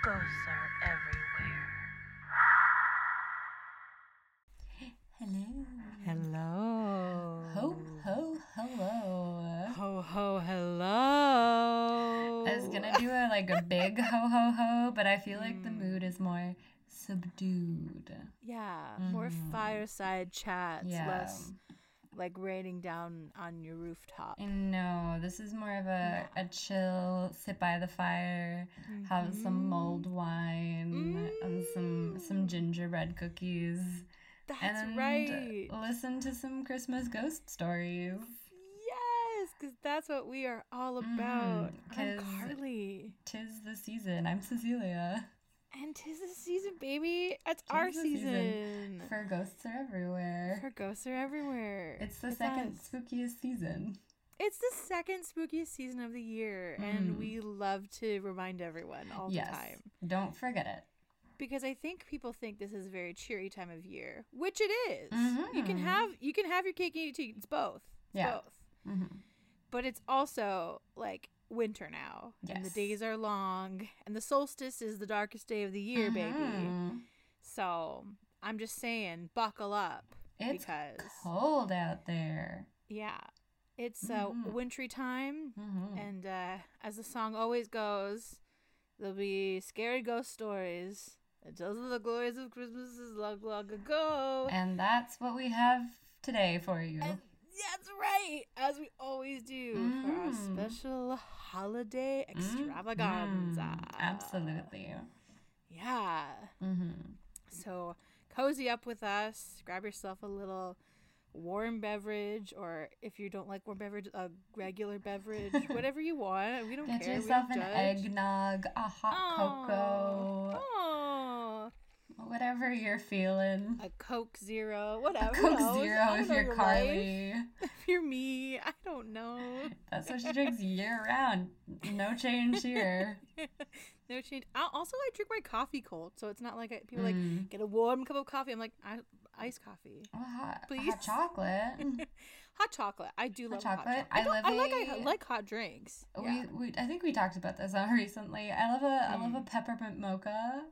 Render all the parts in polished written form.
Ghosts are everywhere. Hello. Hello. Ho, ho, hello. Ho, ho, hello. I was gonna do a big ho, ho, ho, but I feel like the mood is more subdued. Yeah, more fireside chats, Yeah. less like raining down on your rooftop. No, this is more of a chill, sit by the fire, have some mulled wine and some gingerbread cookies. That's and right. Listen to some Christmas ghost stories. Yes, because that's what we are all about. I'm 'cause Carly. 'Tis the season. I'm Cecilia. And 'tis the season, baby. It's our the season. For ghosts are everywhere. For ghosts are everywhere. It's the second spookiest season. It's the second spookiest season of the year, and we love to remind everyone all the time. Don't forget it. Because I think people think this is a very cheery time of year, which it is. You can have your cake and eat it too. It's both. It's both. But it's also like winter now, and the days are long, and the solstice is the darkest day of the year, baby. So I'm just saying, buckle up. It's because cold out there. Yeah, it's wintry time, and as the song always goes, there'll be scary ghost stories. It tells of the glories of Christmases long, long ago. And that's what we have today for you. And that's right, as we always do for our special holiday extravaganza. Absolutely. Yeah. So cozy up with us. Grab yourself a little warm beverage, or if you don't like warm beverage, a regular beverage, whatever you want. We don't care. Get yourself an eggnog, a hot cocoa. Whatever you're feeling. A Coke Zero, whatever. A Coke Zero if you're Carly. If you're me, I don't know. That's what she drinks year round. No change here. No change. I drink my coffee cold, so it's not like people get a warm cup of coffee. I'm like, iced coffee. Please. Hot chocolate. Hot chocolate. I do love hot chocolate. I like hot drinks. I think we talked about this recently. I love a peppermint mocha.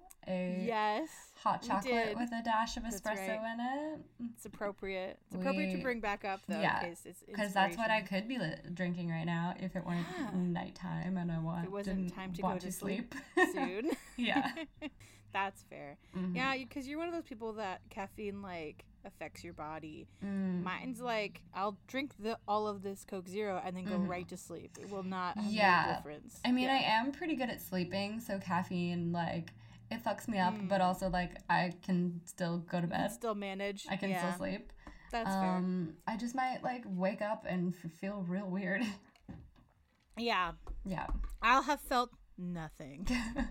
Hot chocolate with a dash of espresso in it. It's appropriate. It's appropriate to bring back up, though, because that's what I could be drinking right now if it weren't nighttime and it wasn't time to go to sleep soon. Yeah. That's fair. Yeah, because you're one of those people that caffeine affects your body. Mine's I'll drink all of this Coke Zero and then go right to sleep. It will not have any difference. I mean, I am pretty good at sleeping, so caffeine it fucks me up, but also I can still go to bed. You can still manage. I can still sleep. That's fair. I just might wake up and feel real weird. Yeah. Yeah. I'll have felt nothing.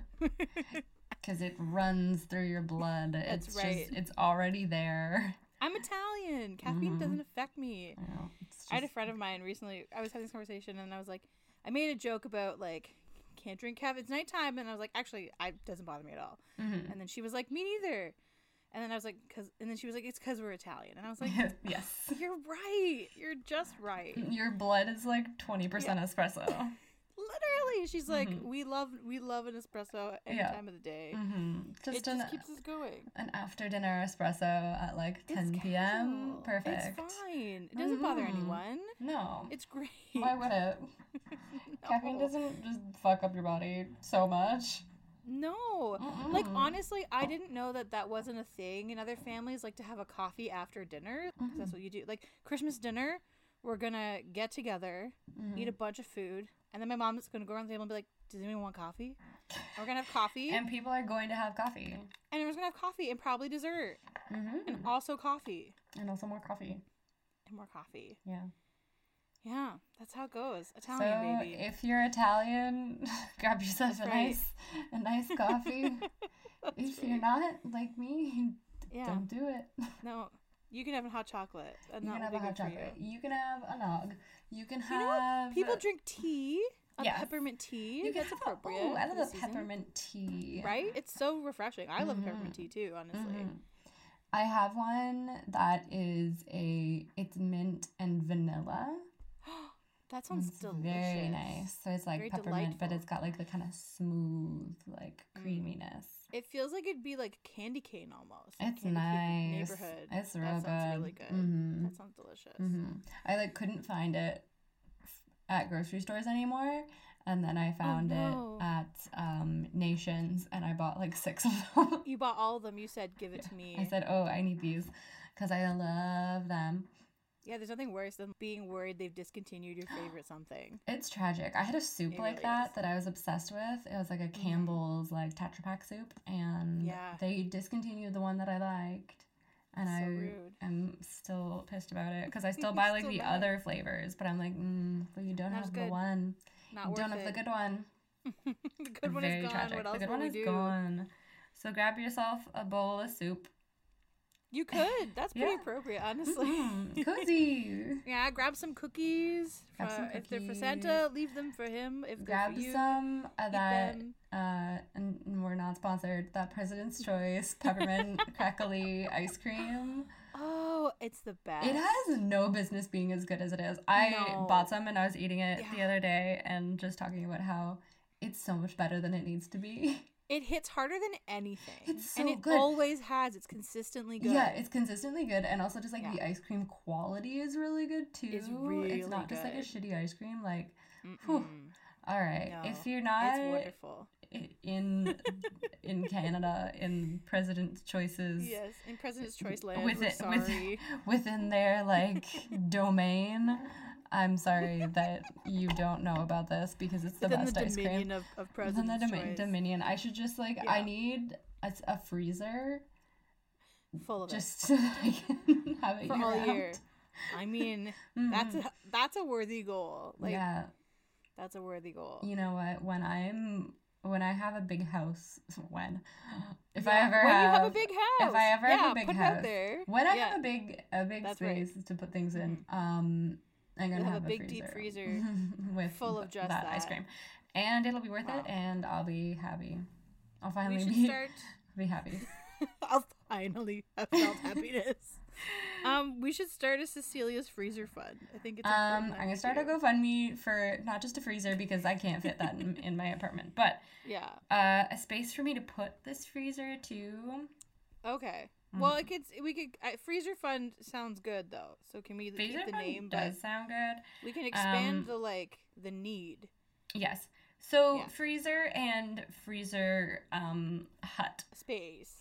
Because it runs through your blood. That's right. It's already there. I'm Italian. Caffeine doesn't affect me. I had a friend of mine recently. I was having this conversation, and I was like, I made a joke about can't drink caffeine. It's nighttime, and I was like, actually, it doesn't bother me at all. And then she was like, me neither. And then I was like, and then she was like, it's because we're Italian. And I was like, yes, you're right. You're just right. Your blood is 20% espresso. Literally, she's like, we love an espresso any time of the day. It just keeps us going. An after dinner espresso at 10 p.m. Perfect. It's fine. It doesn't bother anyone. No, it's great. Why would it? No. Caffeine doesn't just fuck up your body so much. No. Honestly, I didn't know that wasn't a thing in other families, to have a coffee after dinner. Because that's what you do. Christmas dinner, we're going to get together, eat a bunch of food, and then my mom's going to go around the table and be like, does anyone want coffee? And we're going to have coffee. And people are going to have coffee. And we're going to have coffee and probably dessert. And also coffee. And also more coffee. And more coffee. Yeah. Yeah, that's how it goes. Italian, baby. If you're Italian, grab yourself a nice coffee. If you're not like me, don't do it. No, you can have a hot chocolate. You can have a hot chocolate. You can have a nog. You can have. People drink tea. Peppermint tea. That's appropriate. Oh, I love a peppermint tea. Right? It's so refreshing. I love a peppermint tea too, honestly. I have one that is it's mint and vanilla. That sounds delicious. Very nice. So it's very peppermint, delightful. but it's got the kind of smooth, creaminess. It feels like it'd be like candy cane almost. It's candy nice. Neighborhood. It's real that good. Sounds really good. Mm-hmm. That sounds delicious. Mm-hmm. I like couldn't find it at grocery stores anymore, and then I found it at Nations, and I bought like 6 of them. You bought all of them. You said, "Give it to me." I said, "Oh, I need these because I love them." Yeah, there's nothing worse than being worried they've discontinued your favorite something. It's tragic. I had a soup like that I was obsessed with. It was like a Campbell's like Tetra Pak soup, and they discontinued the one that I liked. And I am still pissed about it because I still buy like the other flavors, but I'm like, but you don't have the one. You don't have the good one. The good one is gone. Tragic. What else the good one is do? Gone. So grab yourself a bowl of soup. You could. That's pretty appropriate, honestly. Cozy. Yeah, grab some cookies. If they're for Santa, leave them for him. If grab they're for you, some of that, and we're not sponsored, that President's Choice peppermint crackly ice cream. Oh, it's the best. It has no business being as good as it is. I bought some and I was eating it the other day and just talking about how it's so much better than it needs to be. It hits harder than anything. It's so and it good. Always has. It's consistently good. Yeah, it's consistently good. And also just like the ice cream quality is really good too. It's really It's not just good. like a shitty ice cream. Like, whew. All right. No, if you're not it's wonderful. in Canada, in President's Choices. Yes, in President's Choice land, we're sorry. Within their like domain. I'm sorry that you don't know about this because it's the best ice cream. Within the dominion of President's Choice. Dominion. I should just like, I need a freezer. Full of just so that I can have it for all year. I mean, that's a worthy goal. Like, yeah. That's a worthy goal. You know what? When I have a big house, if I ever have a big house, when I have a big space to put things in, I'm gonna have a big deep freezer with full of just that ice cream, and it'll be worth it, and I'll be happy. I'll finally be happy. I'll finally have felt happiness. We should start a Cecilia's freezer fund. I think it's important. I'm gonna start a GoFundMe for not just a freezer because I can't fit that in my apartment, but a space for me to put this freezer to. Okay. Well, freezer fund sounds good though. So can we keep the name? Does sound good. We can expand the need. Yes. So freezer and freezer hut space.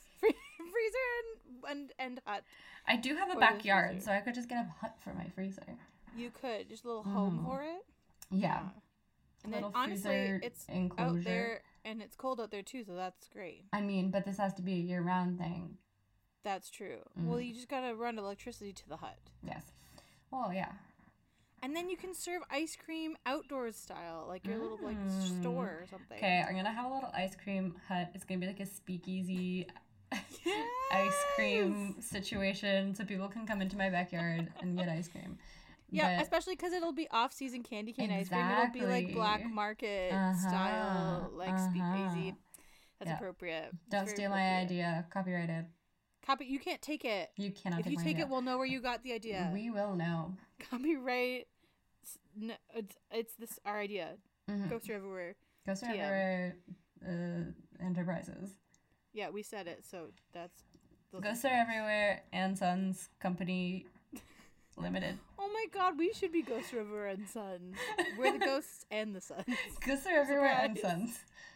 Freezer and hut. I do have a backyard, so I could just get a hut for my freezer. You could just a little home for it. Yeah. And then honestly, it's enclosure. Out there, and it's cold out there too, so that's great. I mean, but this has to be a year-round thing. That's true. Well, you just gotta run electricity to the hut. Yes. Well, yeah. And then you can serve ice cream outdoors style, like your little store or something. Okay, I'm gonna have a little ice cream hut. It's gonna be like a speakeasy ice cream situation, so people can come into my backyard and get ice cream. Yeah, especially because it'll be off-season candy cane ice cream. It'll be like black market style, like speakeasy. That's appropriate. Don't steal my idea. Copyrighted. You can't take it. You cannot. If you take it, we'll know where you got the idea. We will know. Copyright. No, it's this our idea. Ghosts Are Everywhere. Ghosts Are Everywhere. Enterprises. Yeah, we said it, so that's. Ghosts Are Everywhere and Sons Company Limited. Oh my God, we should be Ghosts Are Everywhere and Sons. We're the ghosts and the sons. Ghosts Are Everywhere and Sons.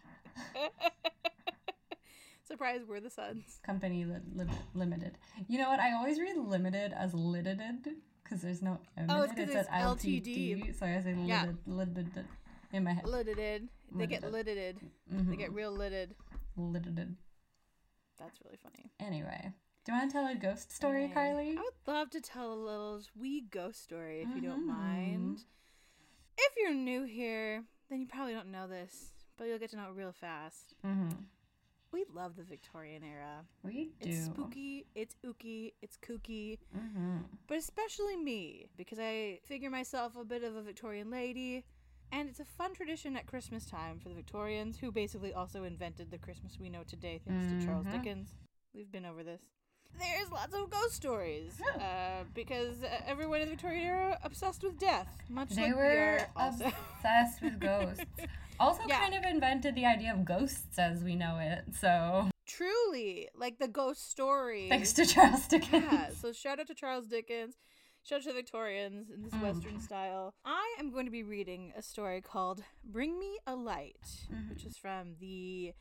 Surprise, we're the sons. Company Limited. You know what? I always read limited as lidded because there's no M. Oh, it's because it's LTD. So I say lidded in my head. Lidded. They get lidded. They get real lidded. Lidded. That's really funny. Anyway, do you want to tell a ghost story, Carly? I would love to tell a little wee ghost story if you don't mind. If you're new here, then you probably don't know this, but you'll get to know it real fast. We love the Victorian era. We do. It's spooky, it's ooky, it's kooky. But especially me, because I figure myself a bit of a Victorian lady. And it's a fun tradition at Christmas time for the Victorians, who basically also invented the Christmas we know today, thanks to Charles Dickens. We've been over this. There's lots of ghost stories, because everyone in the Victorian era obsessed with death, much they like were we are also. Obsessed with ghosts. Also kind of invented the idea of ghosts as we know it, so... Truly, like the ghost story. Thanks to Charles Dickens. Yeah, so shout out to Charles Dickens. Shout out to the Victorians in this Western style. I am going to be reading a story called Bring Me a Light, which is from the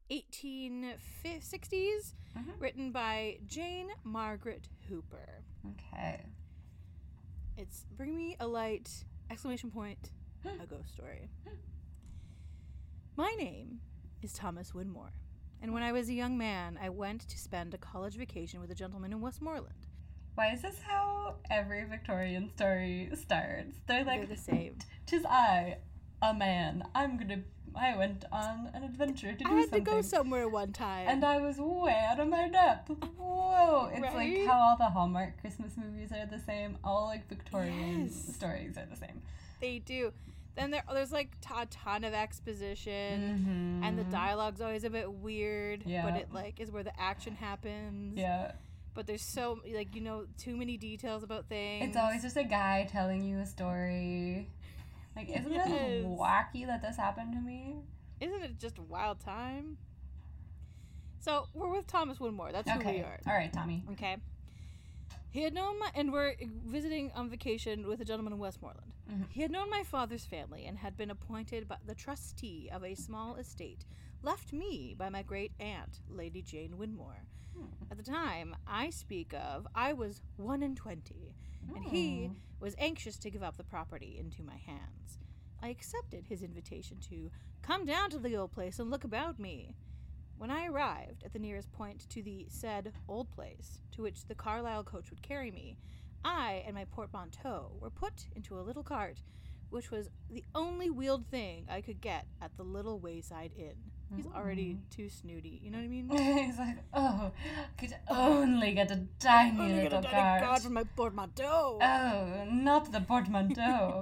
1860s, written by Jane Margaret Hooper. Okay. It's Bring Me a Light, ! A ghost story. My name is Thomas Winmore, and when I was a young man, I went to spend a college vacation with a gentleman in Westmoreland. Why is this how every Victorian story starts? They're the same. 'Tis I, a man. I went on an adventure to do something. I had to go somewhere one time. And I was way out of my depth. Whoa. It's like how all the Hallmark Christmas movies are the same. All like Victorian stories are the same. They do. Then there's like a ton of exposition, and the dialogue's always a bit weird, but it like is where the action happens. Yeah. But there's so, like, too many details about things. It's always just a guy telling you a story. Like, isn't it wacky that this happened to me? Isn't it just a wild time? So, we're with Thomas Winmore. That's who we are. All right, Tommy. Okay. He had known and we're visiting on vacation with a gentleman in Westmoreland. He had known my father's family and had been appointed by the trustee of a small estate left me by my great aunt, Lady Jane Winmore. At the time I speak of, I was 21, and he was anxious to give up the property into my hands. I accepted his invitation to come down to the old place and look about me. When I arrived at the nearest point to the said old place, to which the Carlisle coach would carry me, I and my portmanteau were put into a little cart, which was the only wheeled thing I could get at the little wayside inn. He's already too snooty, you know what I mean? He's like, oh, could only get a tiny little cart. God for my portmanteau. Oh, not the portmanteau.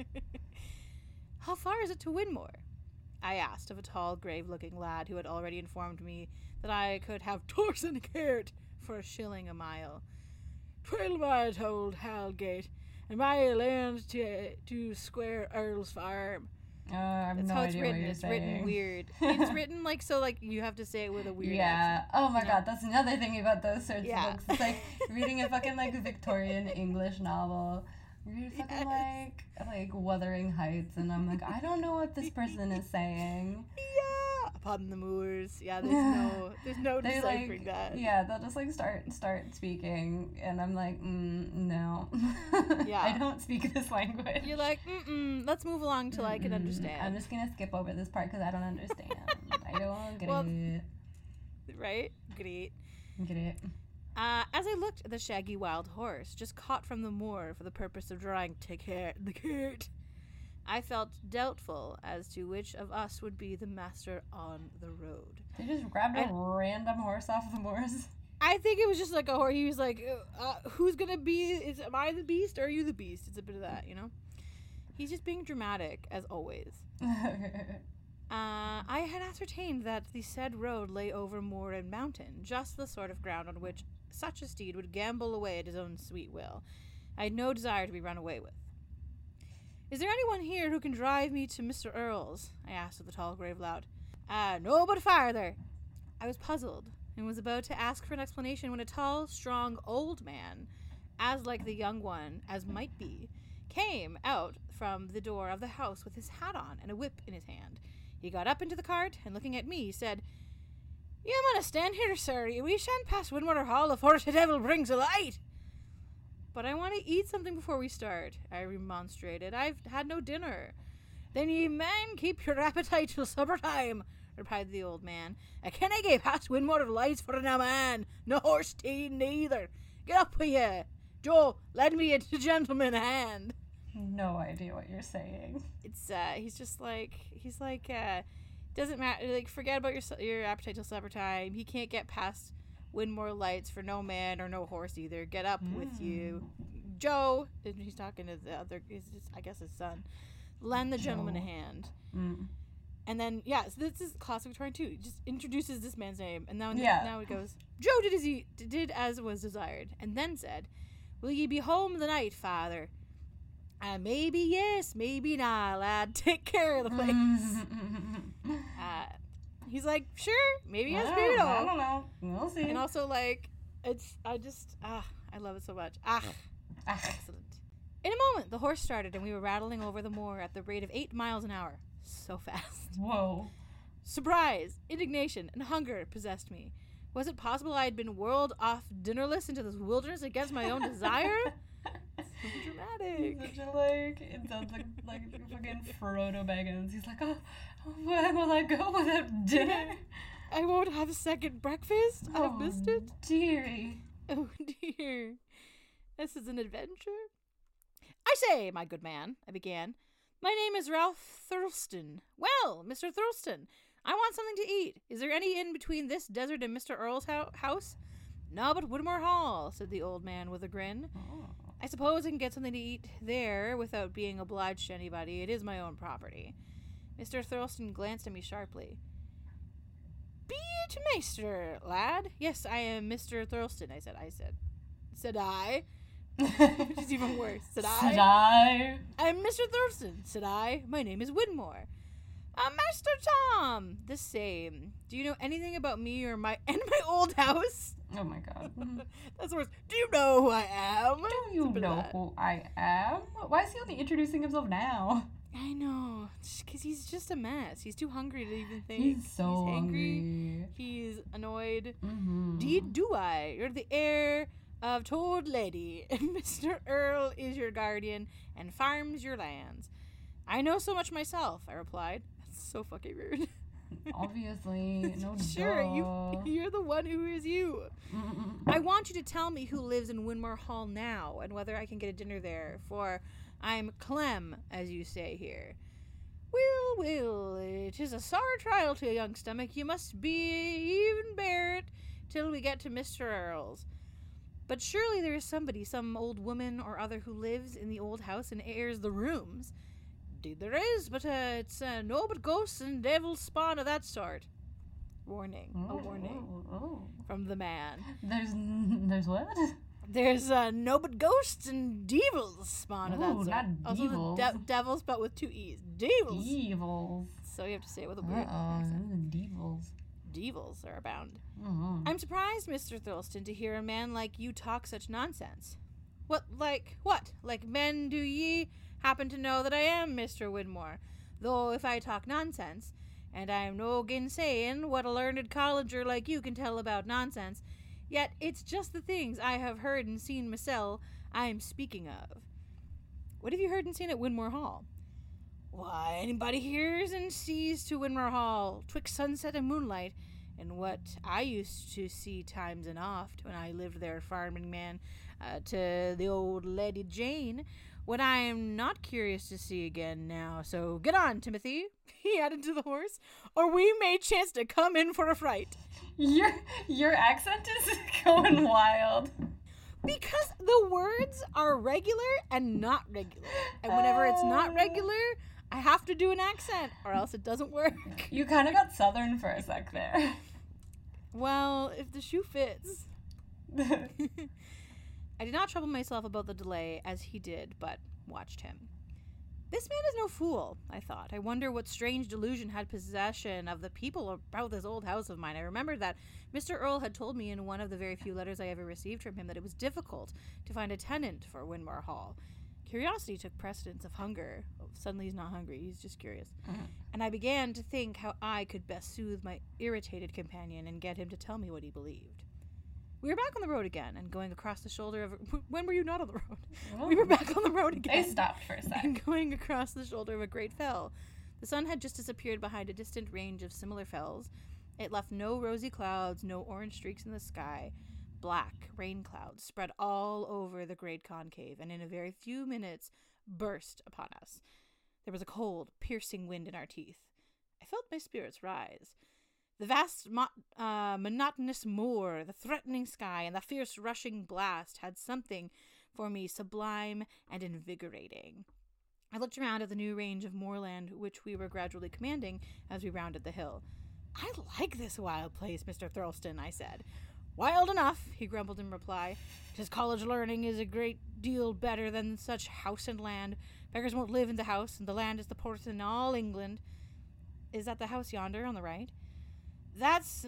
How far is it to Winmore? I asked of a tall, grave-looking lad who had already informed me that I could have torse and cart for $1 a mile. 12 miles to Old Halgate, and mile end to Square Earl's Farm. I have no idea what you're saying. It's written weird. It's written like so, like you have to say it with a weird accent. Oh my god, that's another thing about those sorts of books. It's like reading a fucking like Victorian English novel. You're fucking like Wuthering Heights, and I'm like, I don't know what this person is saying. Yeah, upon the moors. Yeah, there's no deciphering that. Yeah, they'll just like start speaking, and I'm like, no. Yeah, I don't speak this language. You're like, let's move along till I can understand. I'm just gonna skip over this part because I don't understand. I don't get it. Right? Great. Get it. As I looked at the shaggy wild horse, just caught from the moor for the purpose of drawing the cart, I felt doubtful as to which of us would be the master on the road. They just grabbed a random horse off the moors? I think it was just like a horse. He was like, who's gonna be, am I the beast or are you the beast? It's a bit of that, you know? He's just being dramatic, as always. I had ascertained that the said road lay over moor and mountain, just the sort of ground on which such a steed would gambol away at his own sweet will. I had no desire to be run away with. Is there anyone here who can drive me to Mr. Earl's? I asked of the tall, grave lout. No, but farther. I was puzzled, and was about to ask for an explanation when a tall, strong, old man, as like the young one as might be, came out from the door of the house with his hat on and a whip in his hand. He got up into the cart, and looking at me, said, "You mauna stand here, sir. We shan't pass Winmore Hall afore the devil brings a light." "But I want to eat something before we start," I remonstrated. "I've had no dinner." "Then ye man keep your appetite till supper time," replied the old man. "I canna gae past Winmore lights for no man, no horse tea neither. Get up with ye. Joe, lend me a gentleman hand." No idea what you're saying. It's he's like doesn't matter, like, forget about your appetite till supper time. He can't get past Winmore lights for no man or no horse either. Get up with you, Joe. And he's talking to the other, I guess his son. Lend the gentleman a hand. And then so this is classic Victorian too. He just introduces this man's name, and now it goes, "Joe did as was desired," and then said, "Will ye be home the night, father?" "Maybe yes, maybe not, lad. Take care of the place." He's like, sure, maybe yes, maybe no. I don't know. We'll see. And also, like, I love it so much. Excellent. In a moment, the horse started and we were rattling over the moor at the rate of 8 miles an hour. So fast. Whoa. Surprise, indignation, and hunger possessed me. Was it possible I had been whirled off dinnerless into this wilderness against my own desire? So dramatic. Such a, like, it sounds like fucking Frodo Baggins. He's like, oh, where will I go without dinner? I won't have a second breakfast. I've missed it. Dearie. Oh, dear. This is an adventure. I say, my good man, I began. My name is Ralph Thurston. Well, Mr. Thurston, I want something to eat. Is there any inn between this desert and Mr. Earl's house? No, but Widmore Hall, said the old man with a grin. Oh. I suppose I can get something to eat there without being obliged to anybody. It is my own property. Mr. Thurston glanced at me sharply. Be it Maester, lad. Yes, I am Mr. Thurston, I said. Said I. Which is even worse. Said I. I'm Mr. Thurston, said I. My name is Widmore. Master Tom. The same. Do you know anything about me or my old house? Oh my god. That's worse. Do you know who I am? Do you know who I am? Why is he only introducing himself now? I know. Because he's just a mess. He's too hungry to even think. He's so angry. He's annoyed. Mm-hmm. Deed do I. You're the heir of Toad Lady, and Mr. Earl is your guardian and farms your lands. I know so much myself, I replied. That's so fucking rude. Obviously, no Sure, you're the one who is you. I want you to tell me who lives in Widmore Hall now, and whether I can get a dinner there, for I'm Clem, as you say here. Well, it is a sore trial to a young stomach. You must even bear it till we get to Mr. Earl's. But surely there is somebody, some old woman or other, who lives in the old house and airs the rooms. Indeed there is, but it's no but ghosts and devil spawn of that sort. Warning. A warning. From the man. There's what? There's no but ghosts and devils spawn of that sort. Not devils. Also devils, but with 2 E's. Devils. Devils. So you have to say it with a weird accent. Devils. Devils are abound. Mm-hmm. I'm surprised, Mr. Thurston, to hear a man like you talk such nonsense. What? Like men do ye happen to know that I am Mr. Widmore? Though if I talk nonsense, and I'm no gainsaying what a learned colleger like you can tell about nonsense, yet it's just the things I have heard and seen mysel' I'm speaking of. What have you heard and seen at Widmore Hall? Why, anybody hears and sees to Widmore Hall, 'twixt sunset and moonlight, and what I used to see times and oft when I lived there farming man to the old Lady Jane, what I am not curious to see again now. So get on, Timothy, he added to the horse, or we may chance to come in for a fright. Your accent is going wild. Because the words are regular and not regular. And whenever it's not regular, I have to do an accent or else it doesn't work. You kind of got southern for a sec there. Well, if the shoe fits. I did not trouble myself about the delay as he did, but watched him. This man is no fool, I thought. I wonder what strange delusion had possession of the people about this old house of mine. I remembered that Mr. Earl had told me in one of the very few letters I ever received from him that it was difficult to find a tenant for Widmore Hall. Curiosity took precedence of hunger. Oh, suddenly he's not hungry, he's just curious. Mm-hmm. And I began to think how I could best soothe my irritated companion and get him to tell me what he believed. We were back on the road again and going across the shoulder of... When were you not on the road? Oh. We were back on the road again. I stopped for a sec. And going across the shoulder of a great fell. The sun had just disappeared behind a distant range of similar fells. It left no rosy clouds, no orange streaks in the sky. Black rain clouds spread all over the great concave and in a very few minutes burst upon us. There was a cold, piercing wind in our teeth. I felt my spirits rise. The vast, monotonous moor, the threatening sky, and the fierce rushing blast had something for me sublime and invigorating. I looked around at the new range of moorland which we were gradually commanding as we rounded the hill. I like this wild place, Mr. Thurston, I said. Wild enough, he grumbled in reply. 'Tis college learning is a great deal better than such house and land. Beggars won't live in the house, and the land is the poorest in all England. Is that the house yonder on the right? That's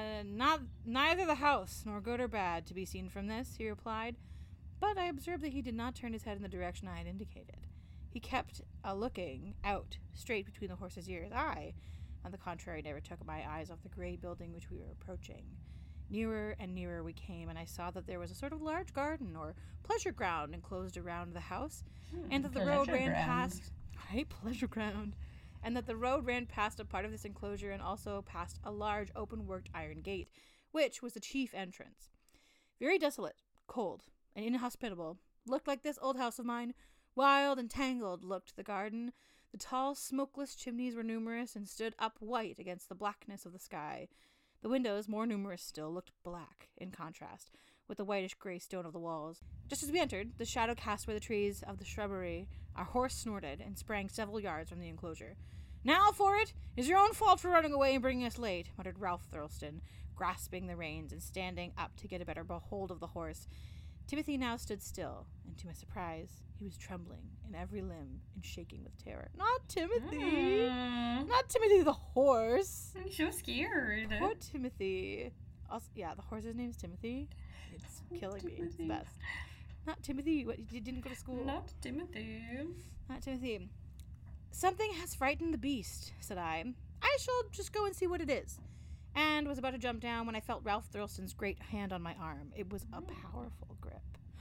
neither the house nor good or bad to be seen from this, he replied, but I observed that he did not turn his head in the direction I had indicated. He kept looking out straight between the horse's ears. I, on the contrary, never took my eyes off the gray building which we were approaching. Nearer and nearer we came, and I saw that there was a sort of large garden or pleasure ground enclosed around the house, and that the road ran past... Right, pleasure ground. And that the road ran past a part of this enclosure and also past a large open-worked iron gate, which was the chief entrance. Very desolate, cold, and inhospitable, looked like this old house of mine. Wild and tangled looked the garden. The tall, smokeless chimneys were numerous and stood up white against the blackness of the sky. The windows, more numerous still, looked black, in contrast, with the whitish-gray stone of the walls. Just as we entered, the shadow cast by the trees of the shrubbery, our horse snorted and sprang several yards from the enclosure. "Now for it! It's your own fault for running away and bringing us late," muttered Ralph Thirlston, grasping the reins and standing up to get a better hold of the horse. Timothy now stood still, and to my surprise, he was trembling in every limb and shaking with terror. Not Timothy! Not Timothy the horse! I'm so scared. Poor Timothy. Also, yeah, the horse's name's Timothy. It's killing me. It's the best. Not Timothy. What, you didn't go to school? Not Timothy. Not Timothy. "Something has frightened the beast," said I. "I shall just go and see what it is," and was about to jump down when I felt Ralph Thirlston's great hand on my arm. It was a powerful grip.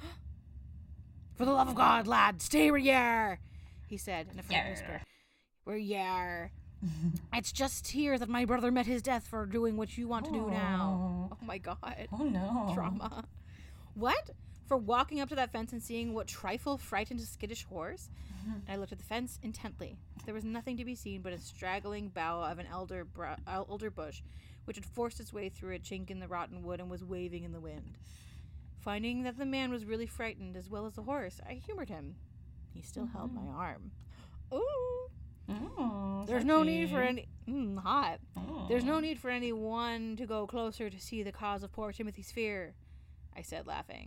"For the love of God, lad, stay where ye are," he said in a faint whisper. "Where ye are. It's just here that my brother met his death for doing what you want to do now." Oh my God. Oh no. Trauma. "What? For walking up to that fence and seeing what trifle frightened a skittish horse?" And I looked at the fence intently. There was nothing to be seen but a straggling bough of an elder bush, which had forced its way through a chink in the rotten wood and was waving in the wind. Finding that the man was really frightened as well as the horse, I humored him. He still held my arm. Ooh. There's no need for any... hot. There's no need for anyone to go closer to see the cause of poor Timothy's fear, I said, laughing.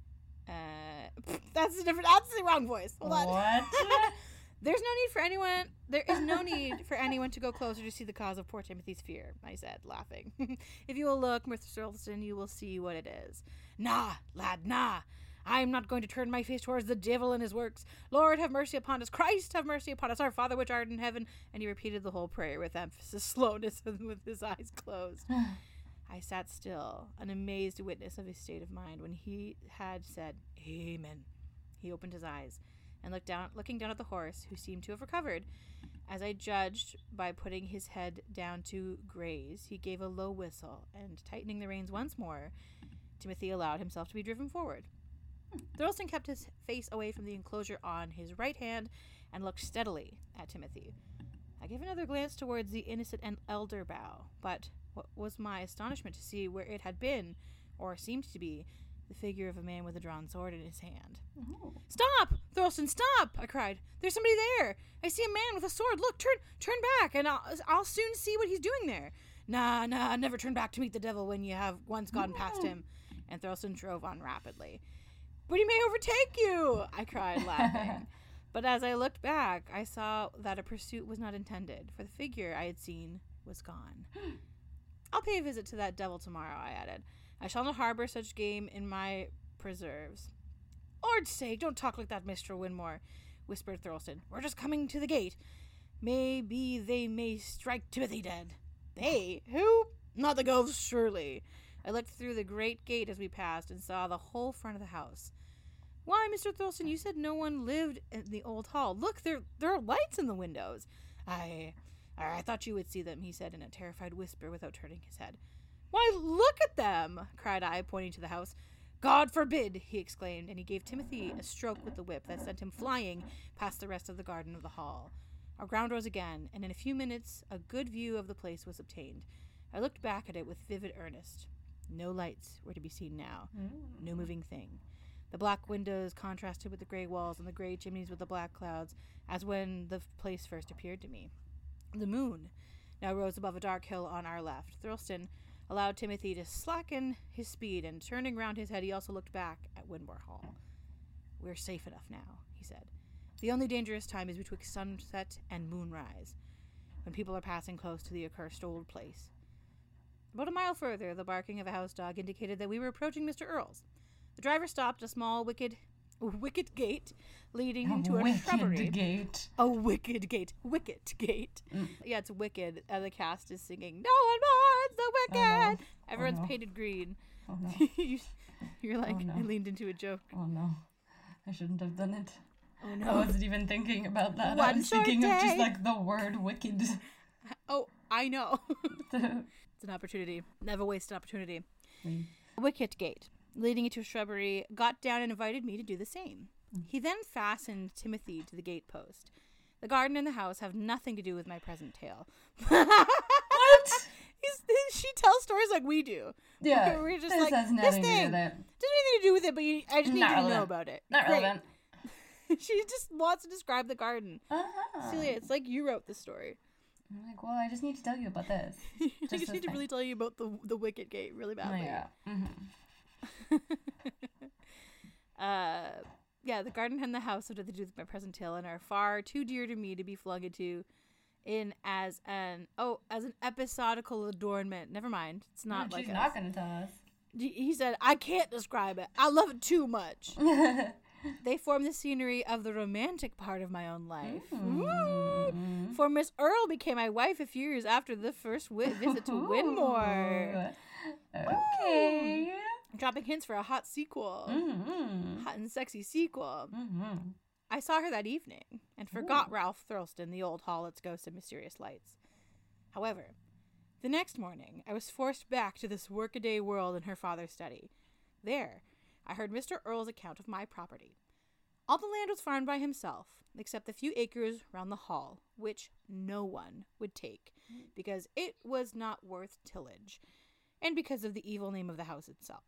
That's the wrong voice. Hold on. What? There is no need for anyone to go closer to see the cause of poor Timothy's fear, I said, laughing. If you will look, Mr. Thirlston, you will see what it is. "Nah, lad, nah. I am not going to turn my face towards the devil and his works. Lord, have mercy upon us. Christ, have mercy upon us. Our Father which art in heaven." And he repeated the whole prayer with emphasis, slowness, and with his eyes closed. I sat still, an amazed witness of his state of mind. When he had said, "Amen," he opened his eyes and looking down at the horse, who seemed to have recovered. As I judged by putting his head down to graze, he gave a low whistle, and tightening the reins once more, Timothy allowed himself to be driven forward. Thirlston kept his face away from the enclosure on his right hand and looked steadily at Timothy. I gave another glance towards the innocent elder bough, but what was my astonishment to see where it had been, or seemed to be, the figure of a man with a drawn sword in his hand. Oh. "Stop, Thirlston, stop!" I cried. "There's somebody there. I see a man with a sword. Look, turn back, and I'll soon see what he's doing there." Nah, never turn back to meet the devil when you have once gone past him." And Thirlston drove on rapidly. "But he may overtake you!" I cried, laughing. But as I looked back, I saw that a pursuit was not intended, for the figure I had seen was gone. "I'll pay a visit to that devil tomorrow," I added. "I shall not harbor such game in my preserves." "Lord's sake, don't talk like that, Mr. Winmore," whispered Thirlston. "We're just coming to the gate. Maybe they may strike Timothy dead." "They? Who? Not the ghosts, surely." I looked through the great gate as we passed and saw the whole front of the house. "Why, Mr. Thirlston, you said no one lived in the old hall. Look, there are lights in the windows." I thought you would see them," he said in a terrified whisper without turning his head. "Why, look at them!" cried I, pointing to the house. "God forbid!" he exclaimed, and he gave Timothy a stroke with the whip that sent him flying past the rest of the garden of the hall. Our ground rose again, and in a few minutes a good view of the place was obtained. I looked back at it with vivid earnest. No lights were to be seen now. No moving thing. The black windows contrasted with the gray walls, and the gray chimneys with the black clouds, as when the place first appeared to me. The moon now rose above a dark hill on our left. Thirlston allowed Timothy to slacken his speed, and turning round his head, he also looked back at Winmore Hall. "We're safe enough now," he said. "The only dangerous time is betwixt sunset and moonrise, when people are passing close to the accursed old place." About a mile further, the barking of a house dog indicated that we were approaching Mr. Earl's. The driver stopped at a small wicket gate leading into a shrubbery. A wicked gate. Wicket gate. Yeah, it's wicked. The cast is singing, "No one mourns the wicked." Oh, no. Everyone's painted green. Oh, no. You're like, I leaned into a joke. Oh, no. I shouldn't have done it. Oh, no. I wasn't even thinking about that. I was thinking of just, like, the word wicked. Oh, I know. It's an opportunity. Never waste an opportunity. Wicket gate, leading into a shrubbery, got down and invited me to do the same. He then fastened Timothy to the gate post. The garden and the house have nothing to do with my present tale. What? She tells stories like we do. Yeah. We're just this like, has this thing doesn't have anything to do with it, but I just need you to know about it. Not relevant. She just wants to describe the garden. Celia, it's like you wrote the story. I'm like, well, I just need to tell you about this. I just need to really tell you about the wicket gate really badly. Oh, yeah. Yeah, the garden and the house have nothing to do with my present tale and are far too dear to me to be flung in as an episodical adornment. Never mind. It's not like she's not going to tell us. He said, I can't describe it. I love it too much. They form the scenery of the romantic part of my own life. Mm-hmm. For Miss Earl became my wife a few years after the first visit to Winmore. Okay. Dropping hints for a hot sequel. Mm-hmm. Hot and sexy sequel. Mm-hmm. I saw her that evening and forgot Ralph Thurlston, the old hall, its ghosts and mysterious lights. However, the next morning, I was forced back to this workaday world in her father's study. There, I heard Mr. Earl's account of my property. All the land was farmed by himself, except the few acres round the hall, which no one would take, because it was not worth tillage, and because of the evil name of the house itself.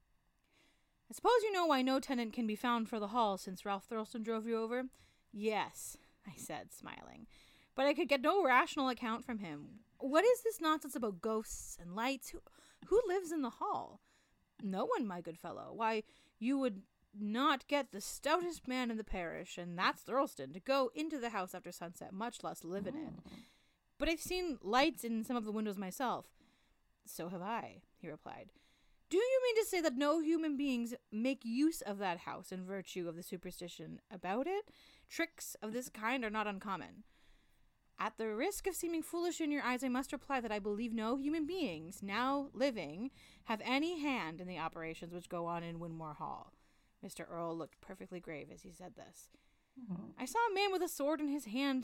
I suppose you know why no tenant can be found for the hall since Ralph Thurlston drove you over? Yes, I said, smiling. But I could get no rational account from him. What is this nonsense about ghosts and lights? Who lives in the hall? No one, my good fellow. Why, you would not get the stoutest man in the parish, and that's Thurlston, to go into the house after sunset, much less live in it. But I've seen lights in some of the windows myself. So have I, he replied. Do you mean to say that no human beings make use of that house in virtue of the superstition about it? Tricks of this kind are not uncommon. At the risk of seeming foolish in your eyes, I must reply that I believe no human beings, now living, have any hand in the operations which go on in Winmore Hall. Mr. Earl looked perfectly grave as he said this. Mm-hmm. I saw a man with a sword in his hand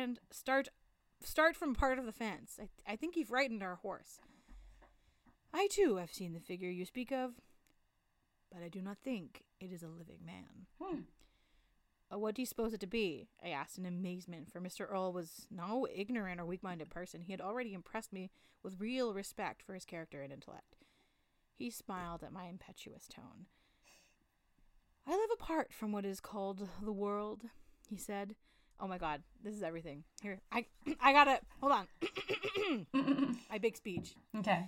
start from part of the fence. I think he frightened our horse. I, too, have seen the figure you speak of, but I do not think it is a living man. What do you suppose it to be? I asked in amazement, for Mr. Earl was no ignorant or weak-minded person. He had already impressed me with real respect for his character and intellect. He smiled at my impetuous tone. I live apart from what is called the world, he said. Oh my God, this is everything. Here, I got it. Hold on. My big speech. Okay.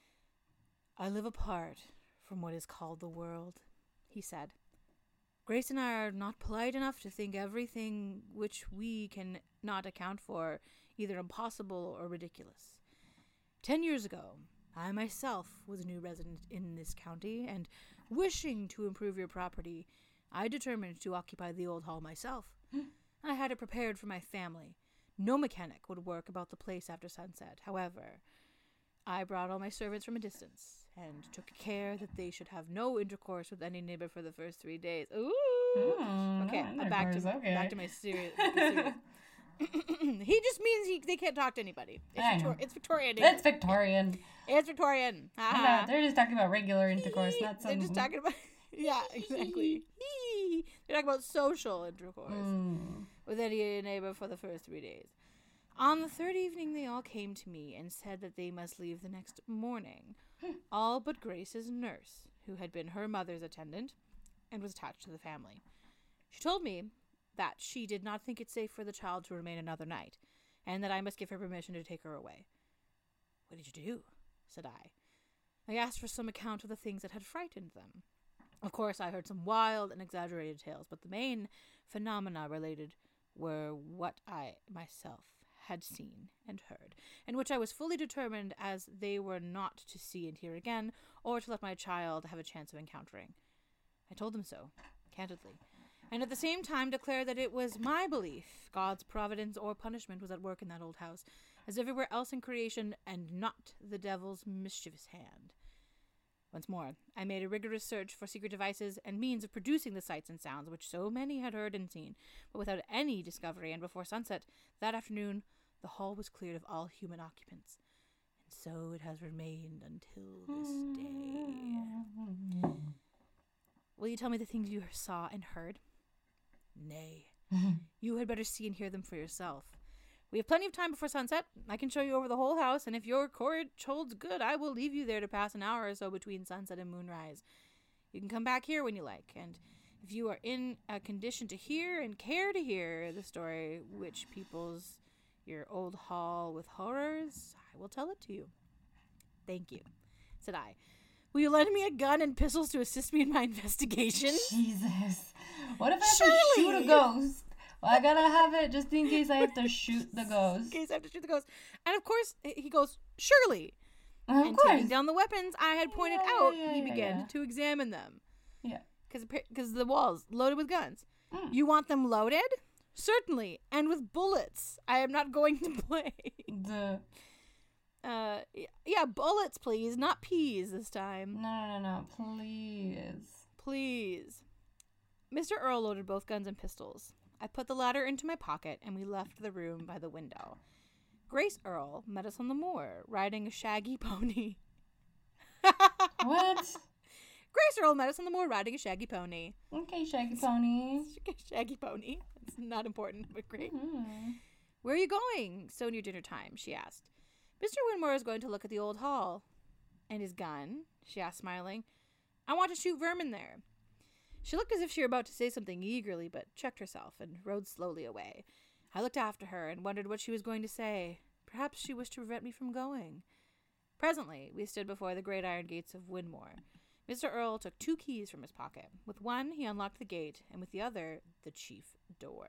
I live apart from what is called the world, he said. Grace and I are not polite enough to think everything which we can not account for either impossible or ridiculous. 10 years ago, I myself was a new resident in this county, and wishing to improve your property, I determined to occupy the old hall myself. I had it prepared for my family. No mechanic would work about the place after sunset. However, I brought all my servants from a distance, and took care that they should have no intercourse with any neighbor for the first 3 days. Ooh! Okay, back to my serious. He just means they can't talk to anybody. It's Victorian. It's Victorian. It's Victorian. No, they're just talking about regular intercourse, not some... They're just talking about... Yeah, exactly. They're talking about social intercourse with any neighbor for the first 3 days. On the third evening, they all came to me and said that they must leave the next morning. All but Grace's nurse, who had been her mother's attendant and was attached to the family. She told me that she did not think it safe for the child to remain another night, and that I must give her permission to take her away. What did you do? Said I. I asked for some account of the things that had frightened them. Of course, I heard some wild and exaggerated tales, but the main phenomena related were what I myself had seen and heard, and which I was fully determined as they were not to see and hear again, or to let my child have a chance of encountering. I told them so, candidly, and at the same time declared that it was my belief God's providence or punishment was at work in that old house, as everywhere else in creation, and not the devil's mischievous hand. Once more, I made a rigorous search for secret devices and means of producing the sights and sounds which so many had heard and seen, but without any discovery, and before sunset that afternoon the hall was cleared of all human occupants. And so it has remained until this day. Will you tell me the things you saw and heard? Nay. You had better see and hear them for yourself. We have plenty of time before sunset. I can show you over the whole house, and if your courage holds good, I will leave you there to pass an hour or so between sunset and moonrise. You can come back here when you like, and if you are in a condition to hear and care to hear the story which peoples your old hall with horrors, I will tell it to you. Thank you, said I. Will you lend me a gun and pistols to assist me in my investigation? Jesus. What if I have to shoot a ghost? Well, I gotta have it just in case I have to shoot the ghost. In case I have to shoot the ghost. And of course, he goes, surely. Of course. Taking down the weapons I had pointed out, he began to examine them. Yeah. Because the walls loaded with guns. You want them loaded? Certainly. And with bullets. I am not going to play. Yeah, bullets, please. Not peas this time. No. Please. Mr. Earl loaded both guns and pistols. I put the latter into my pocket, and we left the room by the window. Grace Earl met us on the moor, riding a shaggy pony. What? Grace Earl met us on the moor, riding a shaggy pony. Okay, shaggy pony. Shaggy pony. It's not important, but great. Mm-hmm. Where are you going so near dinner time? She asked. Mr. Winmore is going to look at the old hall. And his gun? She asked, smiling. I want to shoot vermin there. She looked as if she were about to say something eagerly, but checked herself and rode slowly away. I looked after her and wondered what she was going to say. Perhaps she wished to prevent me from going. Presently, we stood before the great iron gates of Winmore. Mr. Earl took 2 keys from his pocket. With one, he unlocked the gate, and with the other, the chief door.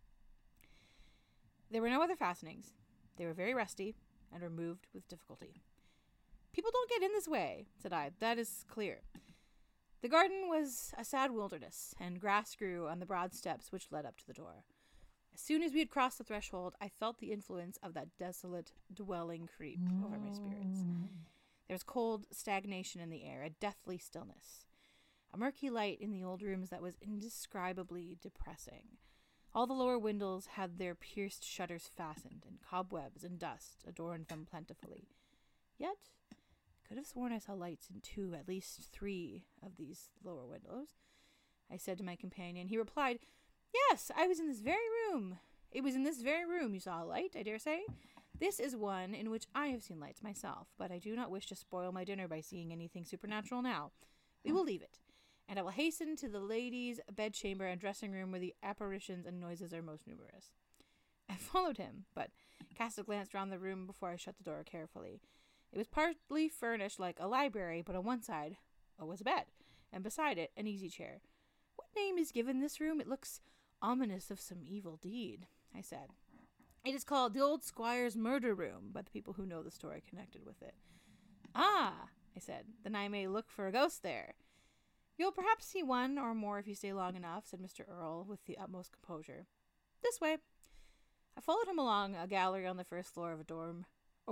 There were no other fastenings. They were very rusty and were moved with difficulty. People don't get in this way, said I. That is clear. The garden was a sad wilderness, and grass grew on the broad steps which led up to the door. As soon as we had crossed the threshold, I felt the influence of that desolate dwelling creep over my spirits. There was cold stagnation in the air, a deathly stillness. A murky light in the old rooms that was indescribably depressing. All the lower windows had their pierced shutters fastened, and cobwebs and dust adorned them plentifully. Yet I could have sworn I saw lights in 2, at least 3 of these lower windows. I said to my companion. He replied, Yes, I was in this very room. It was in this very room you saw a light, I dare say. This is one in which I have seen lights myself, but I do not wish to spoil my dinner by seeing anything supernatural now. We will leave it, and I will hasten to the ladies' bedchamber and dressing room where the apparitions and noises are most numerous. I followed him, but cast a glance round the room before I shut the door carefully. It was partly furnished like a library, but on one side was a bed, and beside it an easy chair. What name is given this room? It looks ominous of some evil deed, I said. It is called the Old Squire's Murder Room by the people who know the story connected with it. Ah, I said, then I may look for a ghost there. You'll perhaps see one or more if you stay long enough, said Mr. Earl with the utmost composure. This way. I followed him along a gallery on the first floor of a dorm,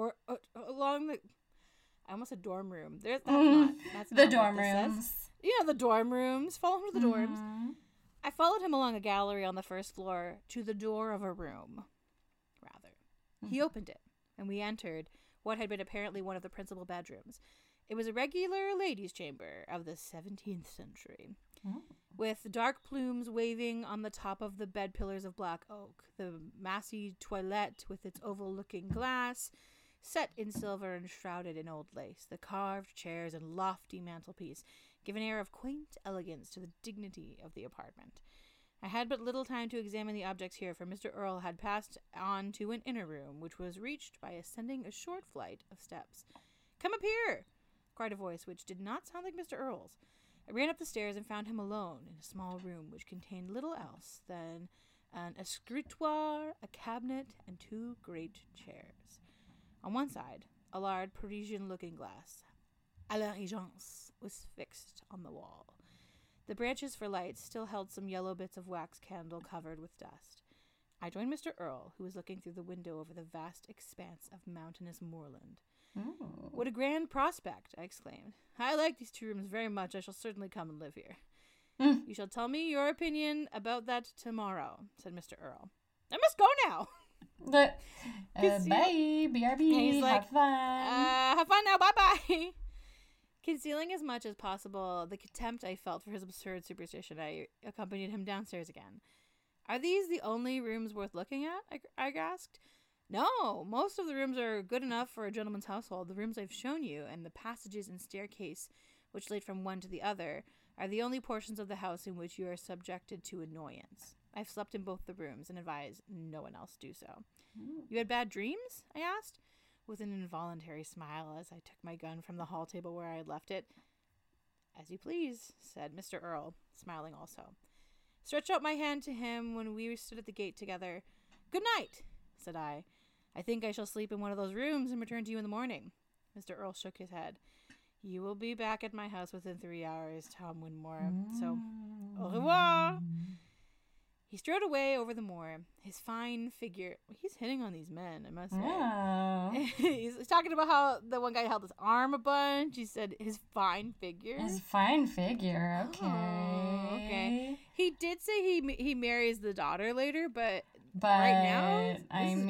along the, I almost said dorm room. That's not the dorm rooms. Yeah, the dorm rooms. Follow him to the dorms. I followed him along a gallery on the first floor to the door of a room, rather. He opened it, and we entered what had been apparently one of the principal bedrooms. It was a regular ladies' chamber of the 17th century, with dark plumes waving on the top of the bed pillars of black oak, the massy toilette with its oval-looking glass, set in silver and shrouded in old lace, the carved chairs and lofty mantelpiece give an air of quaint elegance to the dignity of the apartment. I had but little time to examine the objects here, for Mr. Earl had passed on to an inner room, which was reached by ascending a short flight of steps. "Come up here!" cried a voice which did not sound like Mr. Earl's. I ran up the stairs and found him alone in a small room which contained little else than an escritoire, a cabinet, and 2 great chairs. On one side, a large Parisian-looking glass, à la Régence, was fixed on the wall. The branches for lights still held some yellow bits of wax candle covered with dust. I joined Mr. Earl, who was looking through the window over the vast expanse of mountainous moorland. Ooh. What a grand prospect, I exclaimed. I like these 2 rooms very much. I shall certainly come and live here. You shall tell me your opinion about that tomorrow, said Mr. Earl. I must go now. Bye. BRB. Have fun. Have fun now. Bye-bye. Concealing as much as possible the contempt I felt for his absurd superstition, I accompanied him downstairs again. Are these the only rooms worth looking at? I asked. No, most of the rooms are good enough for a gentleman's household. The rooms I've shown you, and the passages and staircase which lead from one to the other, are the only portions of the house in which you are subjected to annoyance. I've slept in both the rooms and advise no one else do so. You had bad dreams? I asked, with an involuntary smile as I took my gun from the hall table where I had left it. As you please, said Mr. Earl, smiling also. Stretched out my hand to him when we stood at the gate together. Good night, said I. I think I shall sleep in one of those rooms and return to you in the morning. Mr. Earl shook his head. You will be back at my house within 3 hours, Tom Winmore. So, au revoir. He strode away over the moor. His fine figure... He's hitting on these men, I must say. Oh. He's talking about how the one guy held his arm a bunch. He said his fine figure. His fine figure, okay. Oh, okay. He did say he marries the daughter later, but right now, is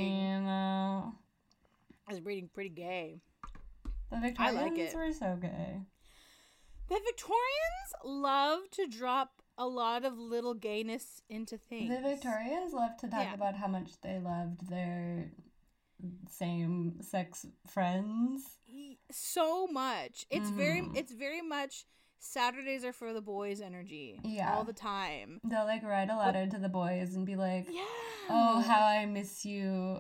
reading pretty gay. The Victorians were so gay. The Victorians love to drop a lot of little gayness into things. The Victorians love to talk about how much they loved their same-sex friends. So much. It's very much Saturdays are for the boys energy. Yeah. All the time. They'll like write a letter to the boys and be like, oh, how I miss you.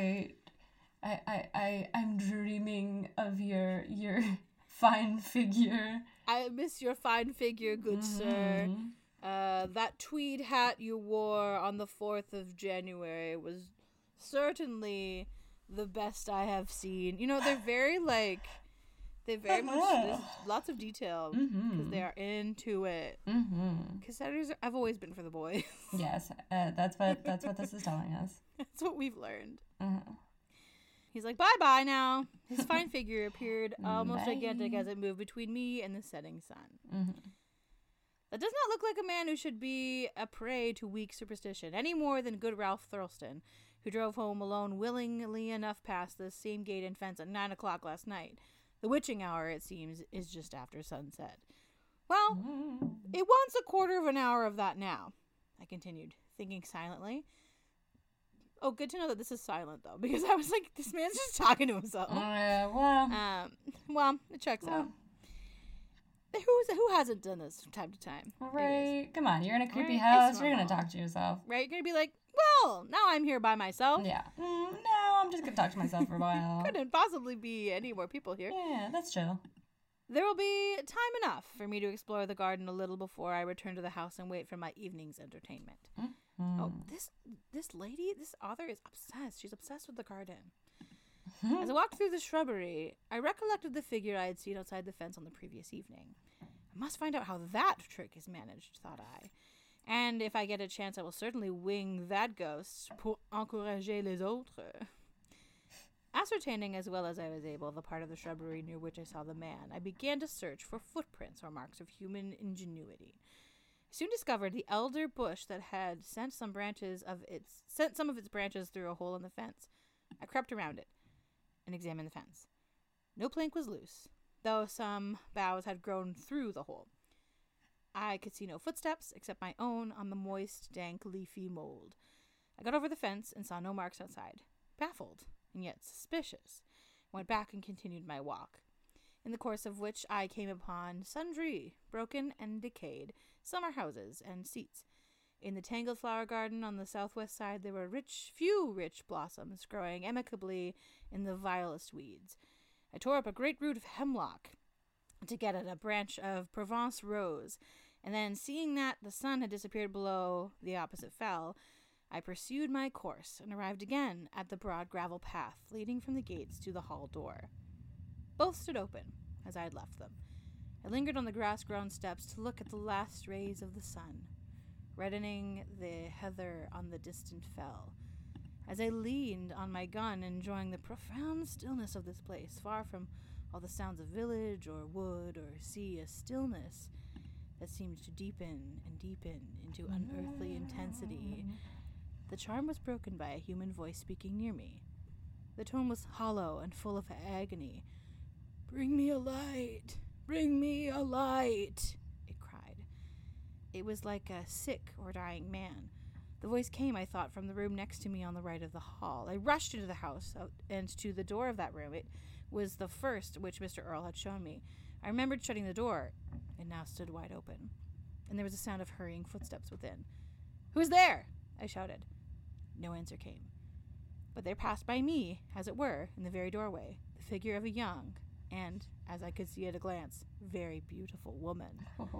I'm dreaming of your fine figure. I miss your fine figure, good sir. That tweed hat you wore on the 4th of January was certainly the best I have seen. You know, they're very much, there's lots of detail because they are into it. Because Saturdays I've always been for the boys. Yes, that's what this is telling us. That's what we've learned. He's like, bye-bye now. His fine figure appeared almost gigantic as it moved between me and the setting sun. That does not look like a man who should be a prey to weak superstition, any more than good Ralph Thurlston, who drove home alone willingly enough past the same gate and fence at 9 o'clock last night. The witching hour, it seems, is just after sunset. Well, it wants a quarter of an hour of that now, I continued, thinking silently. Oh, good to know that this is silent, though, because I was like, this man's just talking to himself. Well, it checks out. Who hasn't done this from time to time? Right. Come on, you're in a creepy house. You're going to talk to yourself. Right? You're going to be like, well, now I'm here by myself. Yeah. No, I'm just going to talk to myself for a while. Couldn't possibly be any more people here. Yeah, that's chill. There will be time enough for me to explore the garden a little before I return to the house and wait for my evening's entertainment. Oh, this lady, this author is obsessed. She's obsessed with the garden. As I walked through the shrubbery, I recollected the figure I had seen outside the fence on the previous evening. I must find out how that trick is managed, thought I. And if I get a chance, I will certainly wing that ghost pour encourager les autres. Ascertaining as well as I was able the part of the shrubbery near which I saw the man, I began to search for footprints or marks of human ingenuity. I soon discovered the elder bush that had sent some of its branches through a hole in the fence. I crept around it and examined the fence. No plank was loose, though some boughs had grown through the hole. I could see no footsteps except my own on the moist, dank, leafy mold. I got over the fence and saw no marks outside. Baffled, and yet suspicious, I went back and continued my walk, in the course of which I came upon sundry broken and decayed summer houses and seats. In the tangled flower garden on the southwest side there were few rich blossoms growing amicably in the vilest weeds. I tore up a great root of hemlock to get at a branch of Provence rose, And then, seeing that the sun had disappeared below the opposite fell, I pursued my course and arrived again at the broad gravel path leading from the gates to the hall door. Both stood open, as I had left them. I lingered on the grass-grown steps to look at the last rays of the sun, reddening the heather on the distant fell. As I leaned on my gun, enjoying the profound stillness of this place, far from all the sounds of village or wood or sea, a stillness that seemed to deepen and deepen into unearthly intensity, the charm was broken by a human voice speaking near me. The tone was hollow and full of agony. "Bring me a light! Bring me a light!" it cried. It was like a sick or dying man. The voice came, I thought, from the room next to me on the right of the hall. I rushed into the house and to the door of that room. It was the first which Mr. Earle had shown me. I remembered shutting the door. It now stood wide open, and there was a sound of hurrying footsteps within. "Who's there?" I shouted. No answer came. But there passed by me, as it were, in the very doorway, the figure of a young, and, as I could see at a glance, very beautiful woman.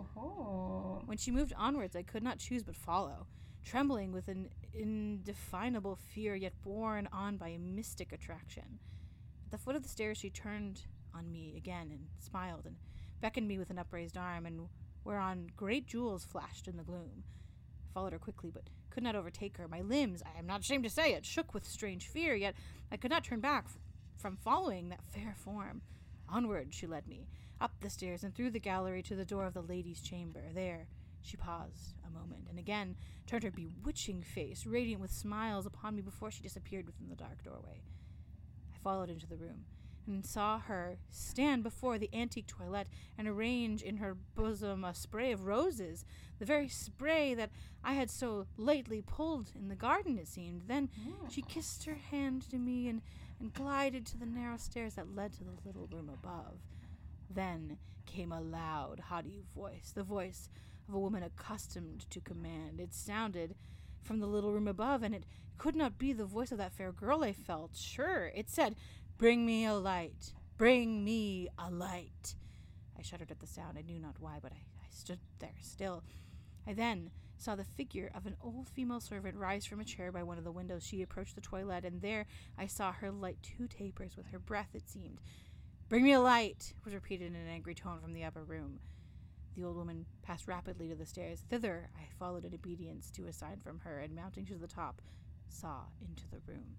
When she moved onwards, I could not choose but follow, trembling with an indefinable fear, yet borne on by a mystic attraction. At the foot of the stairs she turned on me again and smiled and beckoned me with an upraised arm, and whereon great jewels flashed in the gloom. I followed her quickly, but could not overtake her. My limbs, I am not ashamed to say it, shook with strange fear, yet I could not turn back from following that fair form. Onward she led me, up the stairs and through the gallery to the door of the lady's chamber. There she paused a moment, and again turned her bewitching face, radiant with smiles, upon me before she disappeared within the dark doorway. I followed into the room, and saw her stand before the antique toilette and arrange in her bosom a spray of roses, the very spray that I had so lately pulled in the garden, it seemed. Then she kissed her hand to me and glided to the narrow stairs that led to the little room above. Then came a loud, haughty voice, the voice of a woman accustomed to command. It sounded from the little room above, and it could not be the voice of that fair girl, I felt sure. It said, "Bring me a light! Bring me a light!" I shuddered at the sound. I knew not why, but I stood there still. I then saw the figure of an old female servant rise from a chair by one of the windows. She approached the toilette, and there I saw her light 2 tapers with her breath, it seemed. "Bring me a light!" was repeated in an angry tone from the upper room. The old woman passed rapidly to the stairs. Thither I followed in obedience to a sign from her, and mounting to the top, saw into the room.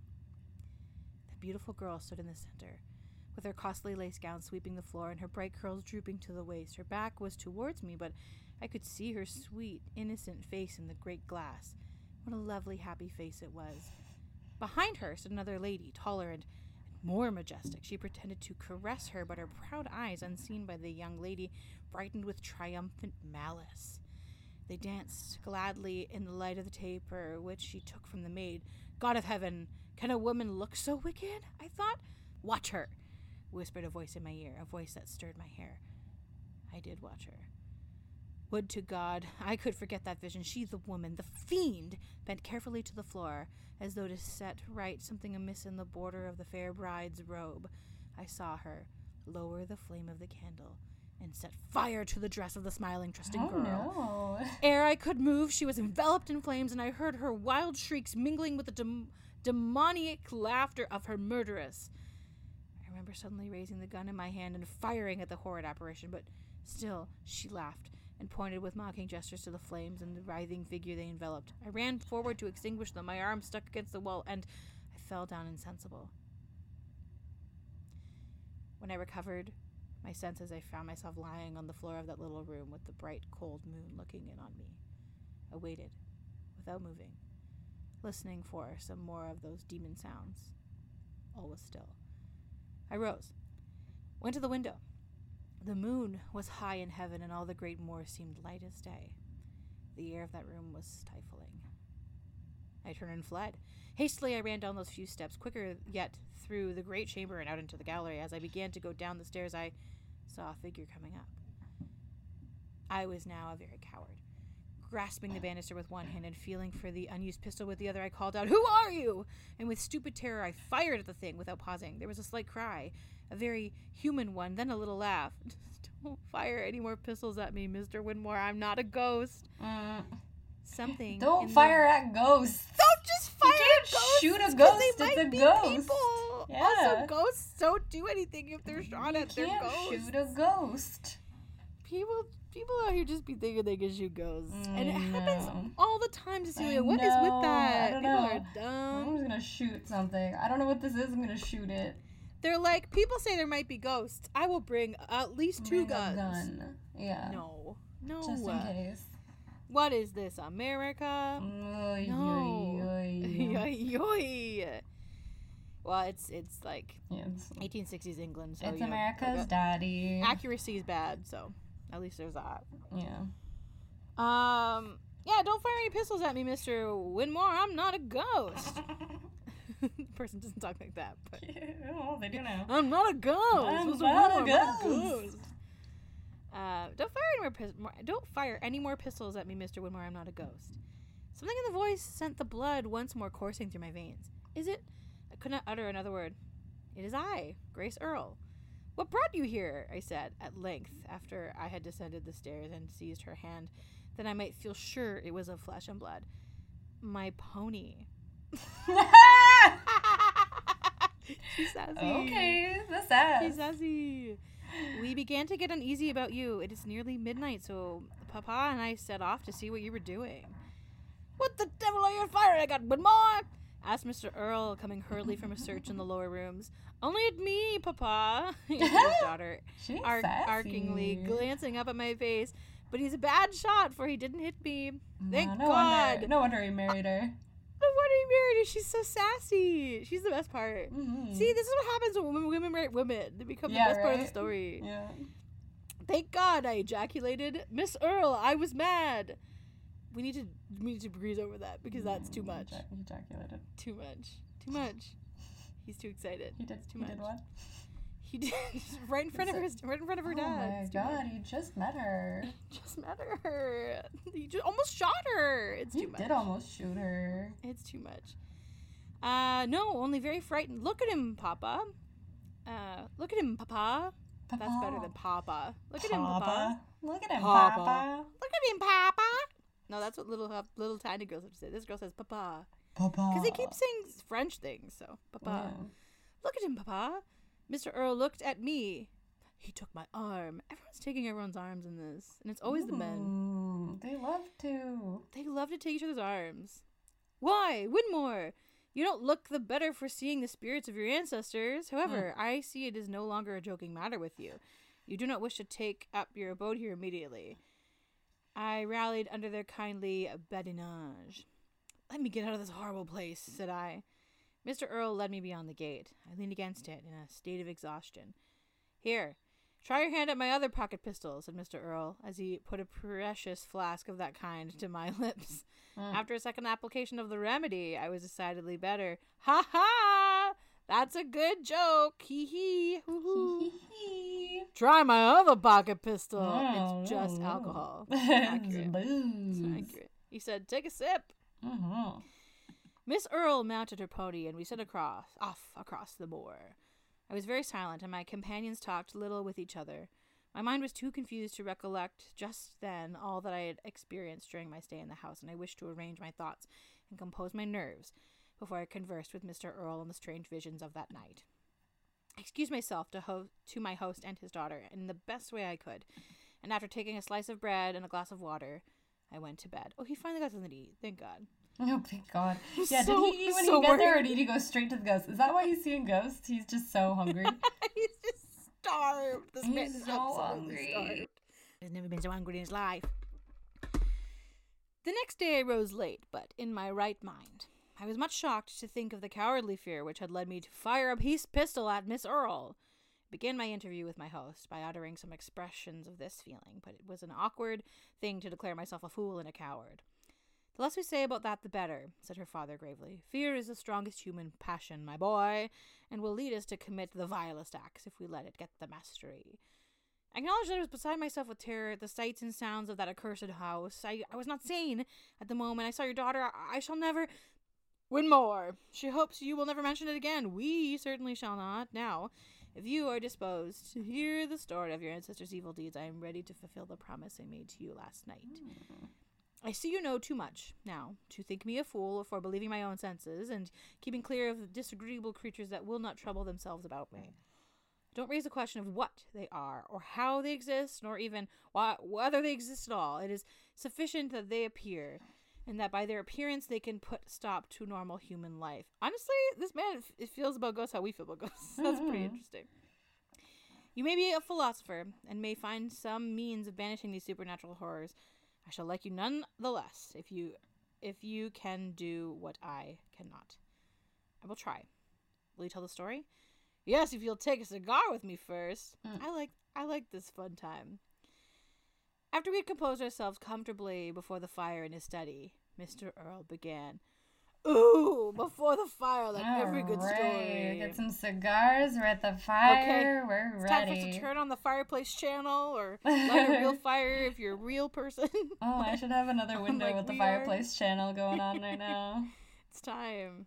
The beautiful girl stood in the center, with her costly lace gown sweeping the floor and her bright curls drooping to the waist. Her back was towards me, but I could see her sweet, innocent face in the great glass. What a lovely, happy face it was. Behind her stood another lady, taller and more majestic. She pretended to caress her, but her proud eyes, unseen by the young lady, brightened with triumphant malice. They danced gladly in the light of the taper, which she took from the maid. God of heaven, can a woman look so wicked? I thought. "Watch her," whispered a voice in my ear, a voice that stirred my hair. I did watch her. Would to God I could forget that vision. She, the woman, the fiend, bent carefully to the floor, as though to set right something amiss in the border of the fair bride's robe. I saw her lower the flame of the candle and set fire to the dress of the smiling, trusting girl. No. Ere I could move, she was enveloped in flames, and I heard her wild shrieks mingling with the demoniac laughter of her murderess. I remember suddenly raising the gun in my hand and firing at the horrid apparition, but still she laughed and pointed with mocking gestures to the flames and the writhing figure they enveloped. I ran forward to extinguish them. My arm stuck against the wall, and I fell down insensible. When I recovered my senses, I found myself lying on the floor of that little room with the bright, cold moon looking in on me. I waited, without moving, listening for some more of those demon sounds. All was still. I rose, went to the window. The moon was high in heaven, and all the great moor seemed light as day. The air of that room was stifling. I turned and fled. Hastily I ran down those few steps, quicker yet through the great chamber and out into the gallery. As I began to go down the stairs, I saw a figure coming up. I was now a very coward. Grasping the banister with one hand and feeling for the unused pistol with the other, I called out, "Who are you?" And with stupid terror, I fired at the thing without pausing. There was a slight cry, a very human one, then a little laugh. "Don't fire any more pistols at me, Mr. Winmore. I'm not a ghost." Something. Don't fire at ghosts. Don't just fire at ghosts. Shoot a ghost. It's a ghost. People. Yeah. Also, ghosts don't do anything if they're shot at. They're ghosts. Shoot a ghost. People out here just be thinking they can shoot ghosts. And it happens all the time, Cecilia. What is with that? People are dumb. I'm just gonna shoot something. I don't know what this is. I'm gonna shoot it. They're like, people say there might be ghosts. I will bring at least 2 guns. A gun. Yeah. No. Just in case. What is this, America? No. Well, it's like 1860s England. So it's America's daddy. Accuracy is bad, so at least there's that. Yeah. Yeah, don't fire any pistols at me, Mr. Winmore. I'm not a ghost. The person doesn't talk like that, but well, they do now. I'm not a ghost. I'm not a ghost. Don't fire any more pistols at me, Mr. Winmore. I'm not a ghost. Something in the voice sent the blood once more coursing through my veins. Is it? I could not utter another word. It is I, Grace Earle. What brought you here? I said at length, after I had descended the stairs and seized her hand, that I might feel sure it was of flesh and blood. My pony. She's sassy. Okay, that's sass. She's sassy. We began to get uneasy about you. It is nearly midnight, so Papa and I set off to see what you were doing. What the devil are you firing at, Winmore? Asked Mr. Earle, coming hurriedly from a search in the lower rooms. Only at me, Papa, answered his daughter, arkingly, glancing up at my face. But he's a bad shot, for he didn't hit me. Thank God. No wonder he married her. No wonder he married her. She's so sassy. She's the best part. Mm-hmm. See, this is what happens when women marry women. They become the best part of the story. Yeah. Thank God, I ejaculated. Miss Earle, I was mad. We need to breeze over that because that's too much. He ejaculated. Too much. He's too excited. He did what? He did right in front of her dad. Oh my God! He just met her. He just almost shot her. It's too much. He did almost shoot her. It's too much. No, only very frightened. Look at him, Papa. Look at him, Papa. That's better than Papa. Look at him, Papa. Look at him, Papa. Look at him, Papa. No, that's what little tiny girls have to say. This girl says Papa. Papa. Because they keep saying French things, so Papa. Yeah. Look at him, Papa. Mr. Earle looked at me. He took my arm. Everyone's taking everyone's arms in this. And it's always the men. They love to. They love to take each other's arms. Why, Winmore? You don't look the better for seeing the spirits of your ancestors. However, I see it is no longer a joking matter with you. You do not wish to take up your abode here immediately. I rallied under their kindly badinage. Let me get out of this horrible place, said I. Mr. Earle led me beyond the gate. I leaned against it in a state of exhaustion. Here, try your hand at my other pocket pistol, said Mr. Earle, as he put a precious flask of that kind to my lips. After a second application of the remedy, I was decidedly better. Ha ha! That's a good joke. Hee hee. Hoo hoo. Try my other pocket pistol. It's just alcohol. Accurate. Booze. It's accurate. He said, take a sip. Mm-hmm. Miss Earle mounted her pony, and we set off across the moor. I was very silent, and my companions talked little with each other. My mind was too confused to recollect just then all that I had experienced during my stay in the house, and I wished to arrange my thoughts and compose my nerves before I conversed with Mr. Earle on the strange visions of that night. I excused myself to my host and his daughter in the best way I could, and after taking a slice of bread and a glass of water, I went to bed. Oh, he finally got something to eat. Thank God. Oh, thank God. Yeah, did he eat when he got there, or did he go straight to the ghosts? Is that why he's seeing ghosts? He's just so hungry. He's just starved. This man is so hungry. Starved. He's never been so hungry in his life. The next day I rose late, but in my right mind. I was much shocked to think of the cowardly fear which had led me to fire a pistol at Miss Earle. I began my interview with my host by uttering some expressions of this feeling, but it was an awkward thing to declare myself a fool and a coward. The less we say about that, the better, said her father gravely. Fear is the strongest human passion, my boy, and will lead us to commit the vilest acts if we let it get the mastery. I acknowledge that I was beside myself with terror at the sights and sounds of that accursed house. I was not sane at the moment I saw your daughter. I shall never... Winmore, she hopes you will never mention it again. We certainly shall not. Now, if you are disposed to hear the story of your ancestors' evil deeds, I am ready to fulfill the promise I made to you last night. I see you know too much now to think me a fool for believing my own senses and keeping clear of the disagreeable creatures that will not trouble themselves about me. Don't raise the question of what they are, or how they exist, nor even whether they exist at all. It is sufficient that they appear, and that by their appearance they can put stop to normal human life. Honestly, this man it feels about ghosts how we feel about ghosts. That's pretty interesting. You may be a philosopher, and may find some means of banishing these supernatural horrors. I shall like you none the less if you can do what I cannot. I will try. Will you tell the story? Yes, if you'll take a cigar with me first. I like this fun time. After we had composed ourselves comfortably before the fire in his study, Mr. Earl began. Ooh, before the fire, like every good story. Get some cigars, we're at the fire, okay. We're it's ready. Time for us to turn on the fireplace channel or light a real fire if you're a real person. Oh, I should have another window with the fireplace channel going on right now. It's time.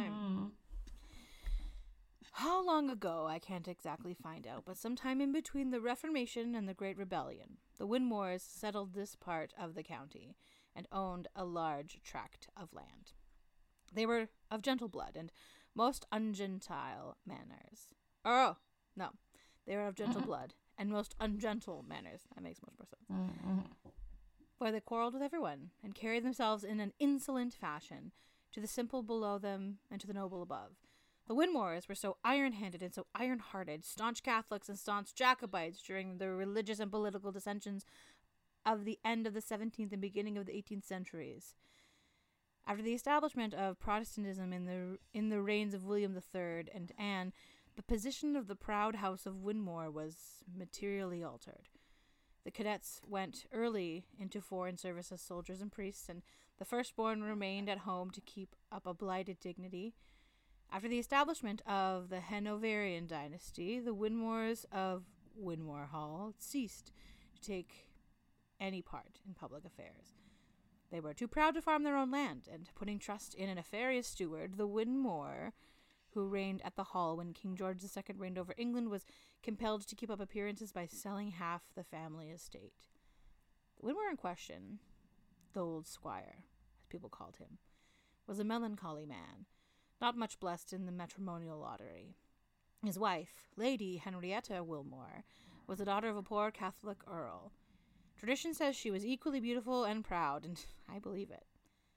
How long ago, I can't exactly find out, but sometime in between the Reformation and the Great Rebellion, the Winmores settled this part of the county and owned a large tract of land. They were of gentle blood and most ungentile manners. Oh, no. They were of gentle blood and most ungentle manners. That makes much more sense. For they quarreled with everyone and carried themselves in an insolent fashion to the simple below them and to the noble above. The Winmores were so iron-handed and so iron-hearted, staunch Catholics and staunch Jacobites during the religious and political dissensions of the end of the 17th and beginning of the 18th centuries. After the establishment of Protestantism in the reigns of William III and Anne, the position of the proud house of Winmore was materially altered. The cadets went early into foreign service as soldiers and priests, and the firstborn remained at home to keep up a blighted dignity. After the establishment of the Hanoverian dynasty, the Winmores of Winmore Hall ceased to take any part in public affairs. They were too proud to farm their own land, and putting trust in a nefarious steward, the Winmore, who reigned at the Hall when King George II reigned over England, was compelled to keep up appearances by selling half the family estate. The Winmore in question, the old squire, as people called him, was a melancholy man, not much blessed in the matrimonial lottery. His wife, Lady Henrietta Wilmore, was the daughter of a poor Catholic earl. Tradition says she was equally beautiful and proud, and I believe it.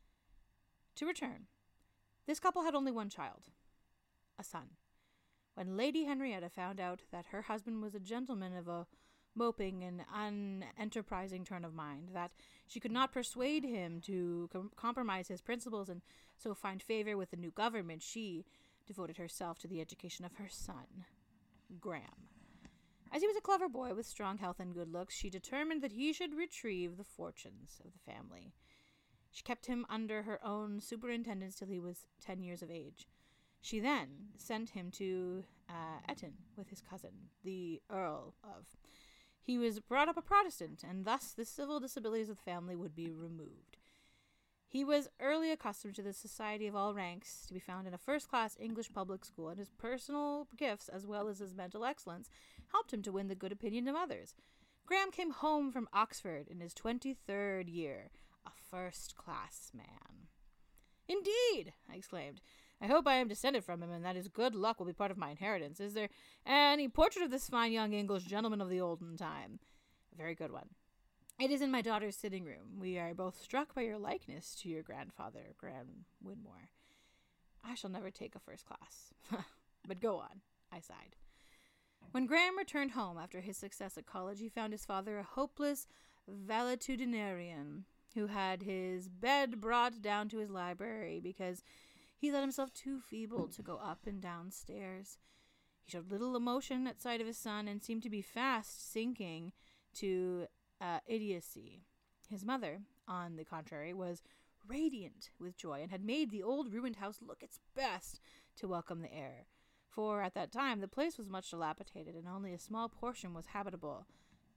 To return, this couple had only one child, a son. When Lady Henrietta found out that her husband was a gentleman of a moping and unenterprising turn of mind, that she could not persuade him to compromise his principles and so find favor with the new government, she devoted herself to the education of her son, Graham. As he was a clever boy with strong health and good looks, she determined that he should retrieve the fortunes of the family. She kept him under her own superintendence till he was 10 years of age. She then sent him to Eton with his cousin, the Earl of. He was brought up a Protestant, and thus the civil disabilities of the family would be removed. He was early accustomed to the society of all ranks, to be found in a first-class English public school, and his personal gifts, as well as his mental excellence, helped him to win the good opinion of others. Graham came home from Oxford in his 23rd year, a first-class man. "Indeed!" I exclaimed. "I hope I am descended from him, and that his good luck will be part of my inheritance. Is there any portrait of this fine young English gentleman of the olden time?" "A very good one. It is in my daughter's sitting room. We are both struck by your likeness to your grandfather, Graham Winmore. I shall never take a first class." "But go on," I sighed. When Graham returned home after his success at college, he found his father a hopeless valetudinarian who had his bed brought down to his library because he thought himself too feeble to go up and down stairs. He showed little emotion at sight of his son and seemed to be fast sinking to idiocy. His mother, on the contrary, was radiant with joy and had made the old ruined house look its best to welcome the heir. For at that time the place was much dilapidated and only a small portion was habitable.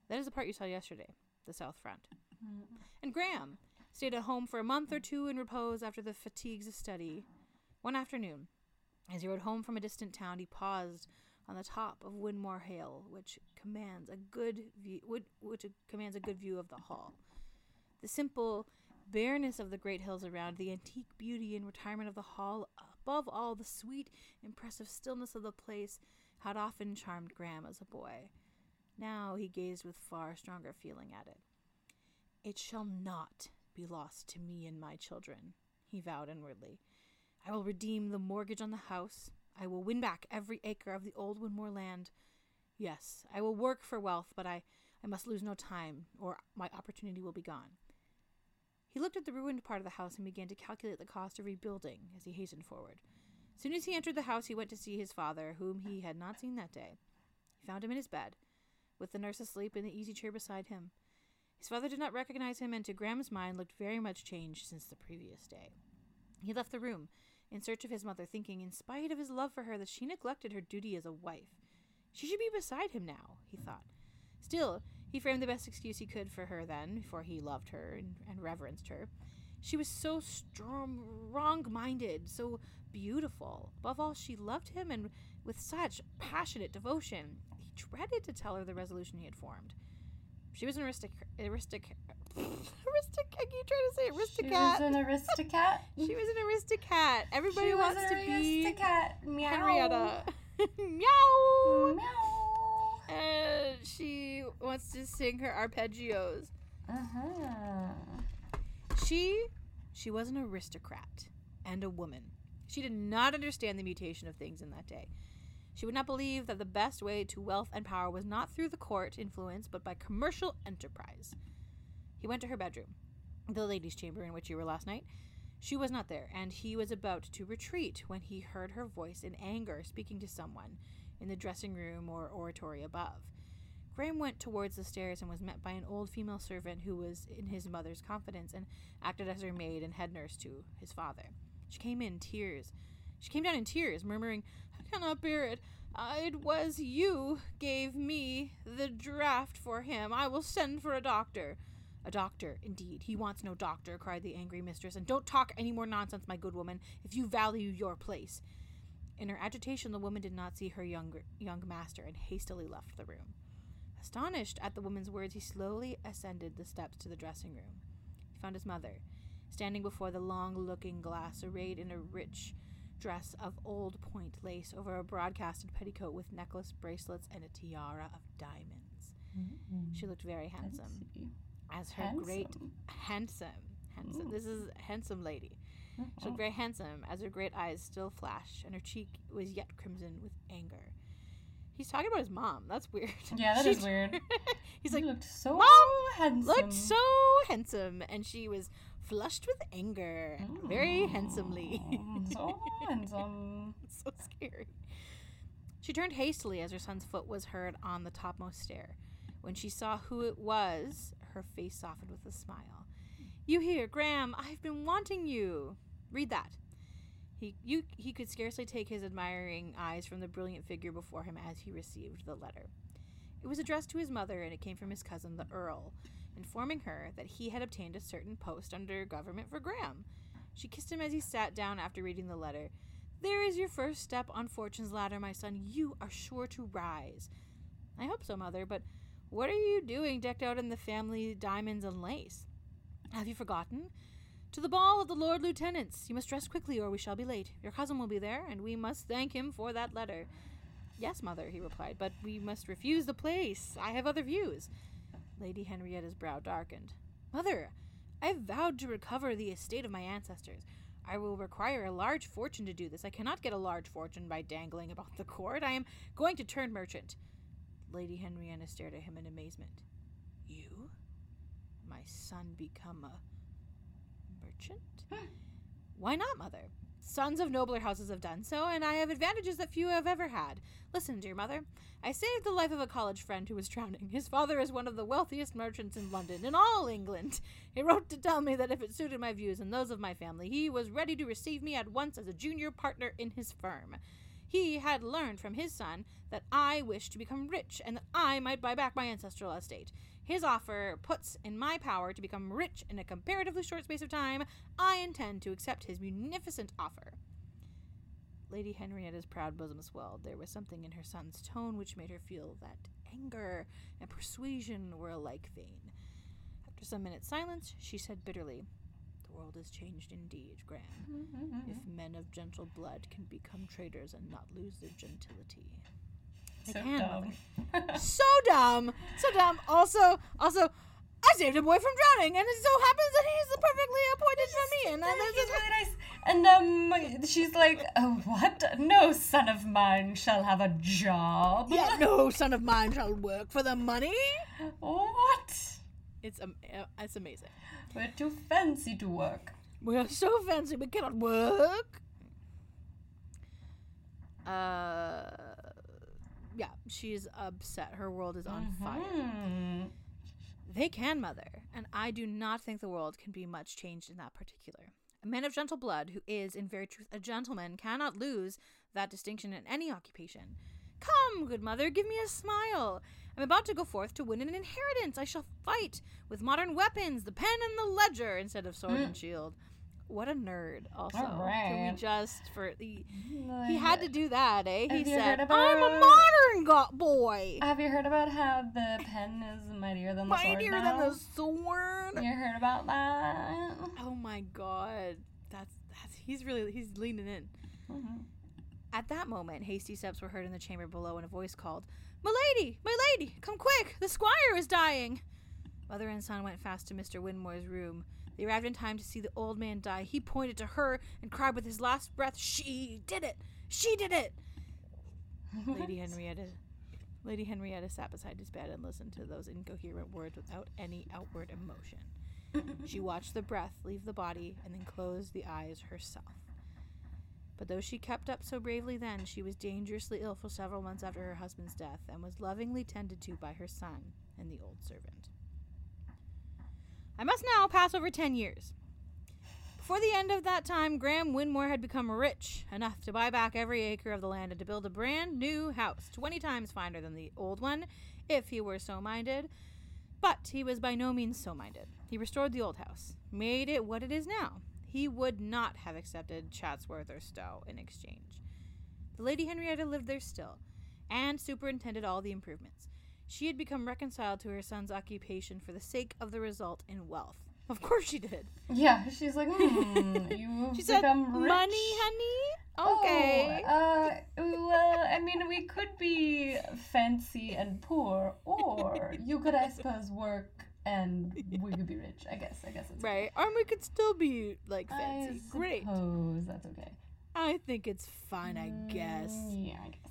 That is the part you saw yesterday, the south front. And Graham stayed at home for a month or two in repose after the fatigues of study. One afternoon, as he rode home from a distant town, he paused on the top of Winmore Hill, which commands a good view of the hall. The simple bareness of the great hills around, the antique beauty and retirement of the hall, above all, the sweet, impressive stillness of the place had often charmed Graham as a boy. Now he gazed with far stronger feeling at it. "It shall not be lost to me and my children," he vowed inwardly. "I will redeem the mortgage on the house. I will win back every acre of the old Winmore land. Yes, I will work for wealth, but I must lose no time, or my opportunity will be gone." He looked at the ruined part of the house and began to calculate the cost of rebuilding as he hastened forward. As soon as he entered the house, he went to see his father, whom he had not seen that day. He found him in his bed, with the nurse asleep in the easy chair beside him. His father did not recognize him, and to Graham's mind looked very much changed since the previous day. He left the room in search of his mother, thinking, in spite of his love for her, that she neglected her duty as a wife. She should be beside him now, he thought. Still, he framed the best excuse he could for her then, for he loved her and reverenced her. She was so strong-minded, so beautiful. Above all, she loved him, and with such passionate devotion. He dreaded to tell her the resolution he had formed. She was an aristocrat. I keep trying to say aristocrat. She was an aristocrat. She was an aristocrat. Everybody wants to be Meow. Henrietta. Meow. Meow. And she wants to sing her arpeggios. She was an aristocrat and a woman. She did not understand the mutation of things in that day. She would not believe that the best way to wealth and power was not through the court influence, but by commercial enterprise. He went to her bedroom, the ladies' chamber in which you were last night. She was not there, and he was about to retreat when he heard her voice in anger speaking to someone in the dressing room or oratory above. Graham went towards the stairs and was met by an old female servant who was in his mother's confidence and acted as her maid and head nurse to his father. She came down in tears, murmuring, "I cannot bear it. It was you gave me the draft for him. I will send for a doctor." "A doctor, indeed. He wants no doctor," cried the angry mistress. "And don't talk any more nonsense, my good woman, if you value your place." In her agitation, the woman did not see her young master and hastily left the room. Astonished at the woman's words, he slowly ascended the steps to the dressing room. He found his mother, standing before the long looking-glass, arrayed in a rich dress of old point lace over a broad-casted petticoat with necklace, bracelets, and a tiara of diamonds. She looked very handsome. As her handsome. This is a handsome lady. She looked very handsome as her great eyes still flashed, and her cheek was yet crimson with anger. He's talking about his mom. That's weird. Yeah, that is weird. He's like, looked so Mom handsome. Looked so handsome, and she was flushed with anger, very handsomely. So handsome. It's so scary. She turned hastily as her son's foot was heard on the topmost stair. When she saw who it was, her face softened with a smile. "You here, Graham? I've been wanting you." "Read that." He could scarcely take his admiring eyes from the brilliant figure before him as he received the letter. It was addressed to his mother, and it came from his cousin, the Earl, informing her that he had obtained a certain post under government for Graham. She kissed him as he sat down after reading the letter. "There is your first step on fortune's ladder, my son. You are sure to rise." "I hope so, Mother, but what are you doing decked out in the family diamonds and lace?" "Have you forgotten? To the ball of the Lord Lieutenant's. You must dress quickly or we shall be late. Your cousin will be there, and we must thank him for that letter." "Yes, Mother," he replied, "but we must refuse the place. I have other views." Lady Henrietta's brow darkened. "Mother, I have vowed to recover the estate of my ancestors. I will require a large fortune to do this. I cannot get a large fortune by dangling about the court. I am going to turn merchant." Lady Henrietta stared at him in amazement. "You? My son become a merchant?" "Why not, Mother? Sons of nobler houses have done so, and I have advantages that few have ever had. Listen, dear Mother. I saved the life of a college friend who was drowning. His father is one of the wealthiest merchants in London, in all England. He wrote to tell me that if it suited my views and those of my family, he was ready to receive me at once as a junior partner in his firm. He had learned from his son that I wished to become rich and that I might buy back my ancestral estate. His offer puts in my power to become rich in a comparatively short space of time. I intend to accept his munificent offer. Lady Henrietta's proud bosom swelled. There was something in her son's tone which made her feel that anger and persuasion were alike vain. After some minutes' silence, she said bitterly, "The world has changed indeed, Graham. If men of gentle blood can become traitors and not lose their gentility." So dumb. So dumb. So dumb. Also, I saved a boy from drowning, and it so happens that he's the perfectly appointed for me. And he's really nice. And she's like, "Oh, what? No son of mine shall have a job." Yeah, no son of mine shall work for the money. What? It's amazing. We're too fancy to work. We are so fancy we cannot work. Yeah, she's upset. Her world is on fire. They can, Mother, and I do not think the world can be much changed in that particular. A man of gentle blood, who is, in very truth, a gentleman, cannot lose that distinction in any occupation. Come, good mother, give me a smile. I'm about to go forth to win an inheritance. I shall fight with modern weapons, the pen and the ledger, instead of sword and shield. What a nerd, also. All right. Can we just, he had to do that, eh? He said, I'm a modern boy. Have you heard about how the pen is mightier than the sword Mightier than the sword? You heard about that? Oh my god. He's leaning in. At that moment, hasty steps were heard in the chamber below, and a voice called, my lady, come quick, the squire is dying." Mother and son went fast to Mr. Winmore's room. They arrived in time to see the old man die. He pointed to her and cried with his last breath, "She did it! She did it!" Lady Henrietta sat beside his bed and listened to those incoherent words without any outward emotion. She watched the breath leave the body and then closed the eyes herself. But though she kept up so bravely then, she was dangerously ill for several months after her husband's death and was lovingly tended to by her son and the old servant. I must now pass over 10 years. Before the end of that time, Graham Winmore had become rich enough to buy back every acre of the land and to build a brand new house, 20 times finer than the old one, if he were so minded. But he was by no means so minded. He restored the old house, made it what it is now. He would not have accepted Chatsworth or Stowe in exchange. The Lady Henrietta lived there still, and superintended all the improvements. She had become reconciled to her son's occupation for the sake of the result in wealth. Of course she did. Yeah, she's like, you she said, become rich. Money, honey? Okay. Well, I mean, we could be fancy and poor, or you could, I suppose, work and we could be rich. I guess it's right. Okay. Or we could still be, like, fancy. Great. I suppose that's okay. I think it's fine, I guess. Yeah, I guess.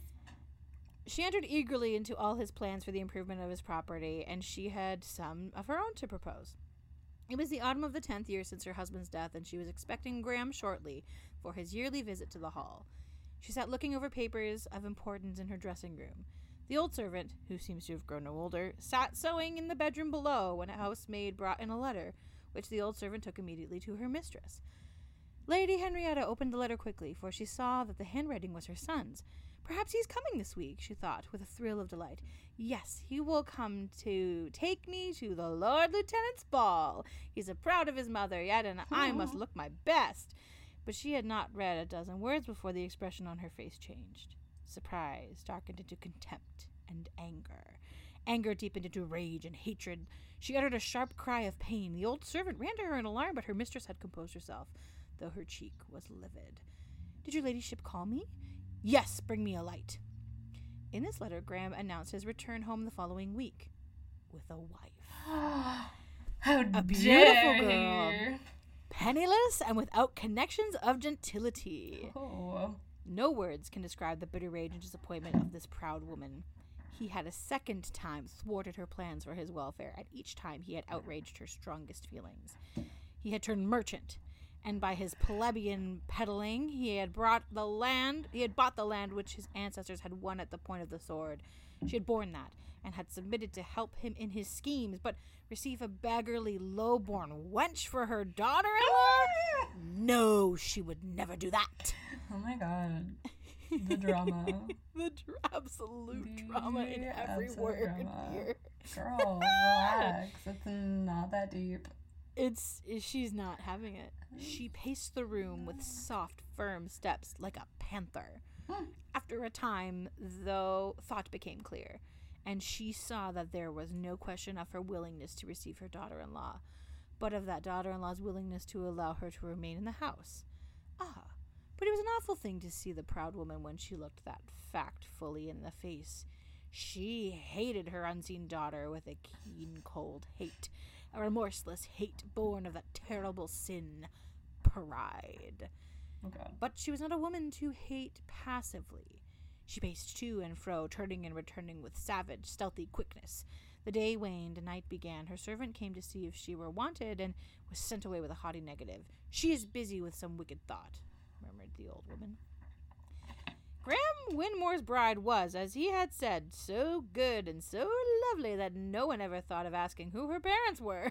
She entered eagerly into all his plans for the improvement of his property, and she had some of her own to propose. It was the autumn of the 10th year since her husband's death, and she was expecting Graham shortly for his yearly visit to the Hall. She sat looking over papers of importance in her dressing room. The old servant, who seems to have grown no older, sat sewing in the bedroom below when a housemaid brought in a letter, which the old servant took immediately to her mistress. Lady Henrietta opened the letter quickly, for she saw that the handwriting was her son's. Perhaps he's coming this week, she thought, with a thrill of delight. Yes, he will come to take me to the Lord Lieutenant's ball. He's proud of his mother yet, and I must look my best. But she had not read a dozen words before the expression on her face changed. Surprise darkened into contempt and anger. Anger deepened into rage and hatred. She uttered a sharp cry of pain. The old servant ran to her in alarm, but her mistress had composed herself, though her cheek was livid. "Did your ladyship call me?" "Yes, bring me a light." In this letter, Graham announced his return home the following week with a wife. How a beautiful girl, penniless and without connections of gentility. Oh. No words can describe the bitter rage and disappointment of this proud woman. He had a second time thwarted her plans for his welfare, and each time he had outraged her strongest feelings. He had turned merchant, and by his plebeian peddling, he had bought the land which his ancestors had won at the point of the sword. She had borne that, and had submitted to help him in his schemes, but receive a beggarly, low-born wench for her daughter-in-law? No, she would never do that. Oh my god. The drama. Absolute drama in every word here. Girl, relax. It's not that deep. She's not having it. She paced the room with soft, firm steps like a panther. After a time, though, thought became clear, and she saw that there was no question of her willingness to receive her daughter-in-law, but of that daughter-in-law's willingness to allow her to remain in the house. But it was an awful thing to see the proud woman when she looked that fact fully in the face. She hated her unseen daughter with a keen, cold hate, a remorseless hate born of that terrible sin, pride. Oh, God. But she was not a woman to hate passively. She paced to and fro, turning and returning with savage, stealthy quickness. The day waned, and night began. Her servant came to see if she were wanted, and was sent away with a haughty negative. "She is busy with some wicked thought," murmured the old woman. Graham Winmore's bride was, as he had said, so good and so lovely that no one ever thought of asking who her parents were.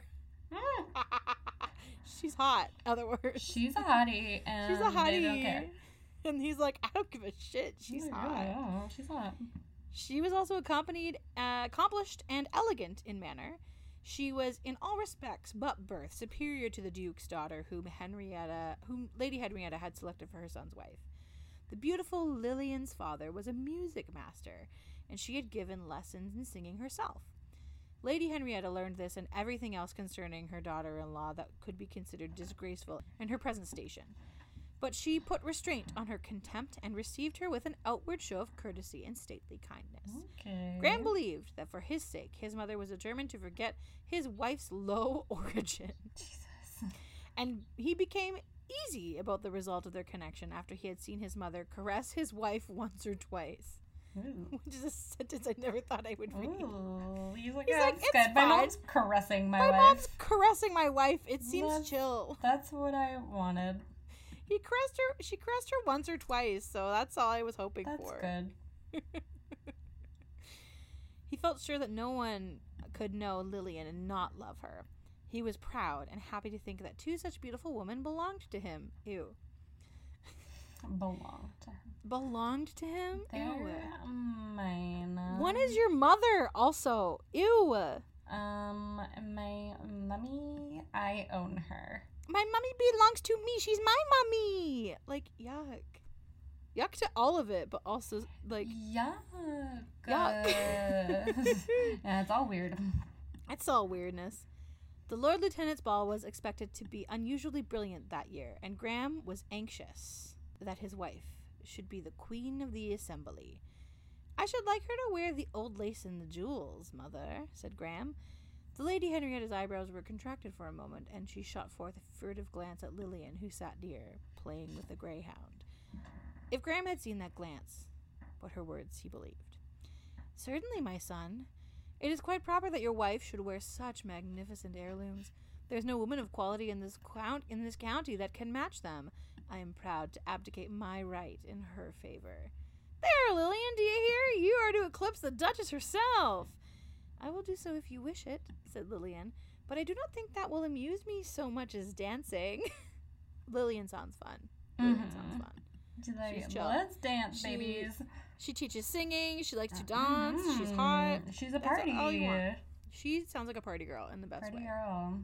She's hot, other words. She's a hottie, and she's a hottie. They don't care. And he's like, I don't give a shit. She's hot. Yeah, she's hot. She was also accomplished and elegant in manner. She was in all respects but birth superior to the Duke's daughter whom Lady Henrietta had selected for her son's wife. The beautiful Lillian's father was a music master, and she had given lessons in singing herself. Lady Henrietta learned this and everything else concerning her daughter-in-law that could be considered disgraceful in her present station. But she put restraint on her contempt and received her with an outward show of courtesy and stately kindness. Okay. Graham believed that for his sake, his mother was determined to forget his wife's low origin. Jesus. And he became easy about the result of their connection after he had seen his mother caress his wife once or twice. Ooh. Which is a sentence I never thought I would read. Ooh. He's like, it's good. My mom's caressing my wife. My mom's caressing my wife. It seems chill. That's what I wanted. She caressed her once or twice, so that's all I was hoping for. That's good. He felt sure that no one could know Lillian and not love her. He was proud and happy to think that two such beautiful women belonged to him. Ew. Belonged to him? They're Ew. Mine. One is your mother, also. Ew. My mummy, I own her. My mummy belongs to me. She's my mummy. Like, yuck. Yuck to all of it, but also, like... Yuck. Yuck. Yeah, it's all weird. It's all weirdness. The Lord Lieutenant's ball was expected to be unusually brilliant that year, and Graham was anxious that his wife should be the queen of the assembly. "I should like her to wear the old lace and the jewels, mother," said Graham. The Lady Henrietta's eyebrows were contracted for a moment, and she shot forth a furtive glance at Lillian, who sat near, playing with the greyhound. If Graham had seen that glance, but her words he believed. "Certainly, my son. It is quite proper that your wife should wear such magnificent heirlooms. There's no woman of quality in this county that can match them. I am proud to abdicate my right in her favor." "There, Lillian, do you hear? You are to eclipse the Duchess herself." "I will do so if you wish it," said Lillian, "but I do not think that will amuse me so much as dancing." Lillian sounds fun. She's like, let's dance, babies. She teaches singing. She likes to dance. She's hot. She's a party. That's all you want. She sounds like a party girl in the best way. Party girl.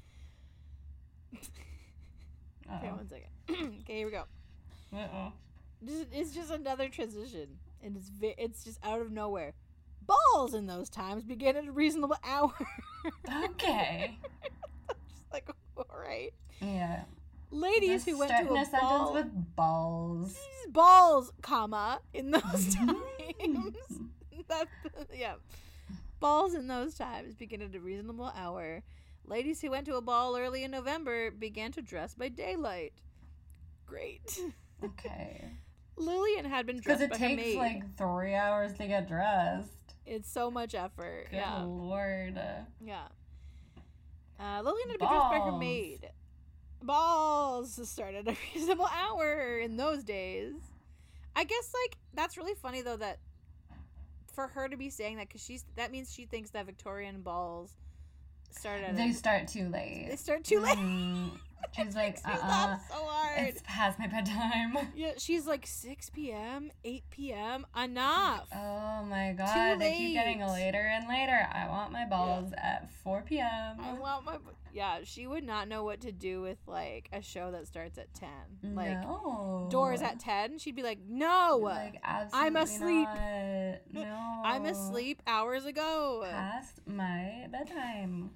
Okay, 1 second. Okay, here we go. Uh-oh. It's just another transition, and it's just out of nowhere. "Balls in those times begin at a reasonable hour." Okay. Just like, all right. Yeah. Ladies who went to a ball. Sentence with balls. Balls, comma, in those times. Yeah. "Balls in those times begin at a reasonable hour. Ladies who went to a ball early in November began to dress by daylight." Great. Okay. Lillian had been dressed by her maid. Because it takes like 3 hours to get dressed. It's so much effort. Good Lord. Yeah. Lillian had been dressed by her maid. Balls started at a reasonable hour in those days. I guess, like, that's really funny, though, that for her to be saying that, because that means she thinks that Victorian balls start too late. They start too late. She's like, so hard. It's past my bedtime. Yeah, she's like 6 p.m., 8 p.m. Enough. Oh my god, they keep getting later and later. I want my balls at 4 p.m. I want my... Yeah, she would not know what to do with like a show that starts at 10. Like, doors at 10. She'd be like, no. Like, absolutely I'm asleep. Not. No. I'm asleep hours ago. Past my bedtime.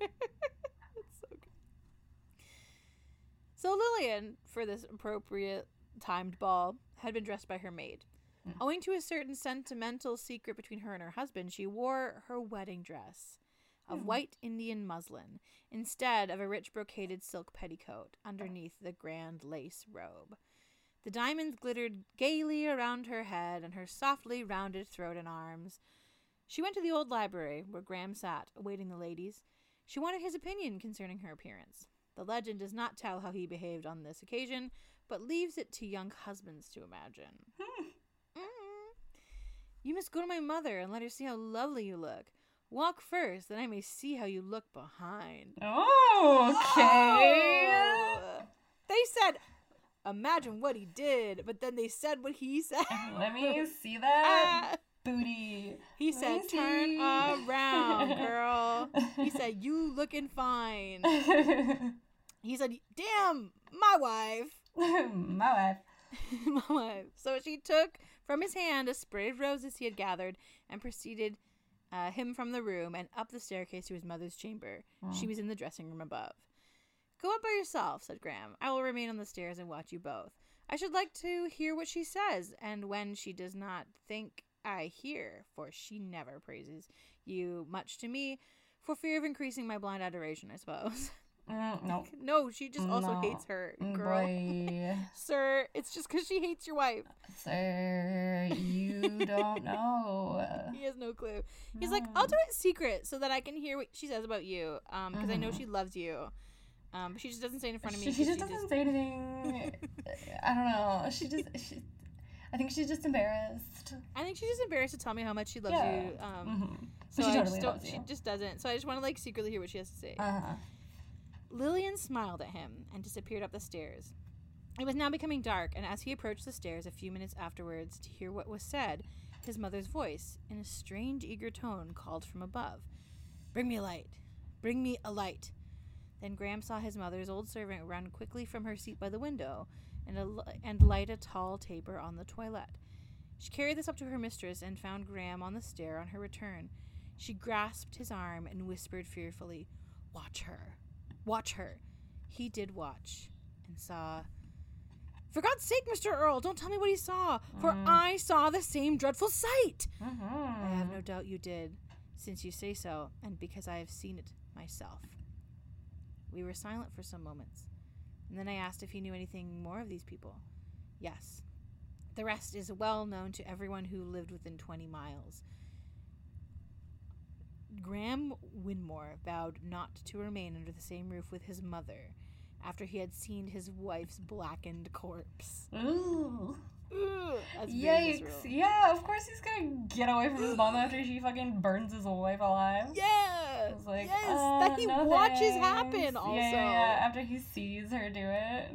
So Lillian, for this appropriate timed ball, had been dressed by her maid. Owing to a certain sentimental secret between her and her husband, she wore her wedding dress of white Indian muslin instead of a rich brocaded silk petticoat underneath the grand lace robe. The diamonds glittered gaily around her head and her softly rounded throat and arms. She went to the old library where Graham sat, awaiting the ladies. She wanted his opinion concerning her appearance. The legend does not tell how he behaved on this occasion, but leaves it to young husbands to imagine. You must go to my mother and let her see how lovely you look. Walk first, then I may see how you look behind. Oh, okay. Oh. They said, imagine what he did, but then they said what he said. Let me see that booty. He said, turn around, girl. He said, you looking fine. He said, damn, my wife. My wife. So she took from his hand a spray of roses he had gathered and preceded him from the room and up the staircase to his mother's chamber. She was in the dressing room above. Go up by yourself, said Graham. I will remain on the stairs and watch you both. I should like to hear what she says, and when she does not think I hear, for she never praises you much to me, for fear of increasing my blind adoration, I suppose. No. No, she just also hates her, girl. Boy. Sir, it's just because she hates your wife. Sir, you don't know. He has no clue. He's like, I'll do it secret so that I can hear what she says about you, because I know she loves you. But she just doesn't say it in front of me. She just doesn't say anything. I don't know. I think she's just embarrassed. I think she's just embarrassed to tell me how much she loves you. So she just doesn't. So I just want to like secretly hear what she has to say. Lillian smiled at him and disappeared up the stairs. It was now becoming dark, and as he approached the stairs a few minutes afterwards to hear what was said, his mother's voice, in a strange, eager tone, called from above, "Bring me a light. Bring me a light." Then Graham saw his mother's old servant run quickly from her seat by the window and light a tall taper on the toilet. She carried this up to her mistress and found Graham on the stair on her return. She grasped his arm and whispered fearfully, "Watch her. Watch her." He did watch and saw... "For God's sake, Mr. Earl, don't tell me what he saw, for I saw the same dreadful sight." "I have no doubt you did, since you say so, and because I have seen it myself." We were silent for some moments, and then I asked if he knew anything more of these people. "Yes. The rest is well known to everyone who lived within 20 miles. Graham Winmore vowed not to remain under the same roof with his mother after he had seen his wife's blackened corpse." Ooh. That's yikes. Yeah, of course he's gonna get away from his mom after she fucking burns his wife alive. Yeah. Like, yes, that he watches happen also. Yeah, after he sees her do it.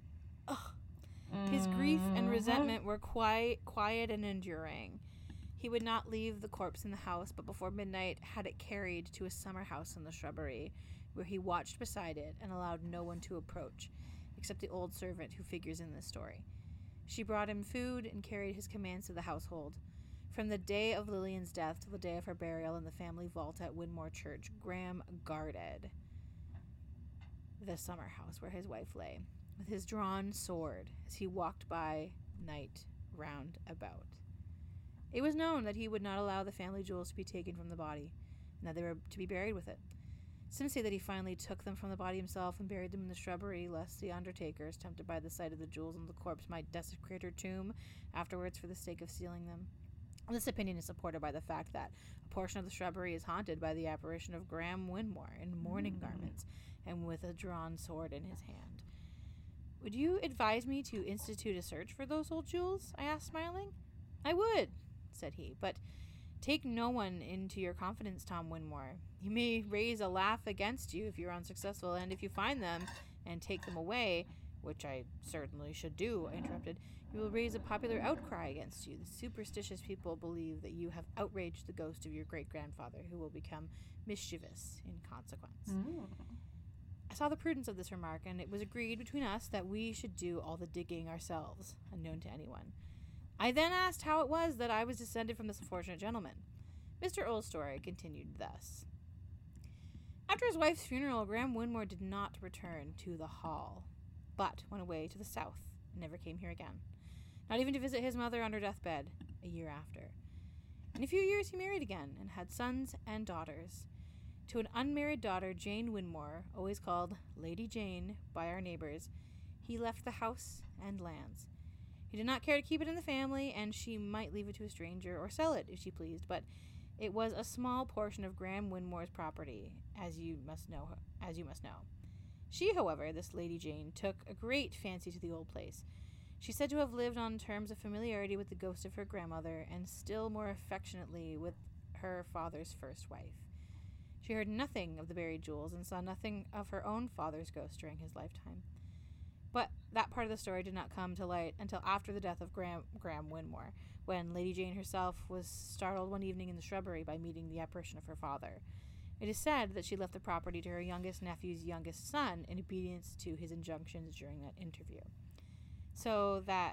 His grief and resentment were quiet and enduring. He would not leave the corpse in the house, but before midnight had it carried to a summer house in the shrubbery, where he watched beside it and allowed no one to approach, except the old servant who figures in this story. She brought him food and carried his commands to the household. From the day of Lillian's death till the day of her burial in the family vault at Winmore Church, Graham guarded the summer house where his wife lay, with his drawn sword as he walked by night round about. It was known that he would not allow the family jewels to be taken from the body, and that they were to be buried with it. Some say that he finally took them from the body himself and buried them in the shrubbery, lest the undertakers, tempted by the sight of the jewels and the corpse, might desecrate her tomb afterwards for the sake of stealing them. This opinion is supported by the fact that a portion of the shrubbery is haunted by the apparition of Graham Winmore in mourning garments and with a drawn sword in his hand. "Would you advise me to institute a search for those old jewels?" I asked, smiling. "I would," said he, "but take no one into your confidence, Tom Winmore. He may raise a laugh against you if you're unsuccessful, and if you find them and take them away, which I certainly should do, I interrupted, you will raise a popular outcry against you. The superstitious people believe that you have outraged the ghost of your great-grandfather, who will become mischievous in consequence. I saw the prudence of this remark, and it was agreed between us that we should do all the digging ourselves, unknown to anyone. I then asked how it was that I was descended from this unfortunate gentleman. Mr. Earl's story continued thus. After his wife's funeral, Graham Winmore did not return to the Hall, but went away to the south and never came here again, not even to visit his mother on her deathbed a year after. In a few years he married again and had sons and daughters. To an unmarried daughter, Jane Winmore, always called Lady Jane by our neighbors, he left the house and lands. He did not care to keep it in the family, and she might leave it to a stranger or sell it if she pleased, but it was a small portion of Graham Winmore's property, as you must know. She, however, this Lady Jane, took a great fancy to the old place. She said to have lived on terms of familiarity with the ghost of her grandmother, and still more affectionately with her father's first wife. She heard nothing of the buried jewels and saw nothing of her own father's ghost during his lifetime. But that part of the story did not come to light until after the death of Graham Winmore, when Lady Jane herself was startled one evening in the shrubbery by meeting the apparition of her father. It is said that she left the property to her youngest nephew's youngest son in obedience to his injunctions during that interview. So that,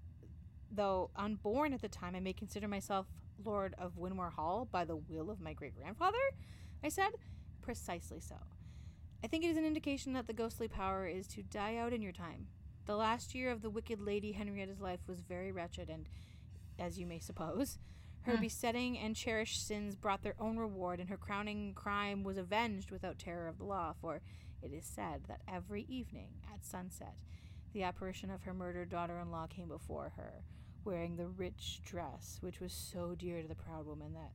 though unborn at the time, I may consider myself Lord of Winmore Hall by the will of my great-grandfather? I said. Precisely so. I think it is an indication that the ghostly power is to die out in your time. The last year of the wicked Lady Henrietta's life was very wretched, and, as you may suppose, her besetting and cherished sins brought their own reward, and her crowning crime was avenged without terror of the law, for it is said that every evening at sunset the apparition of her murdered daughter-in-law came before her, wearing the rich dress which was so dear to the proud woman that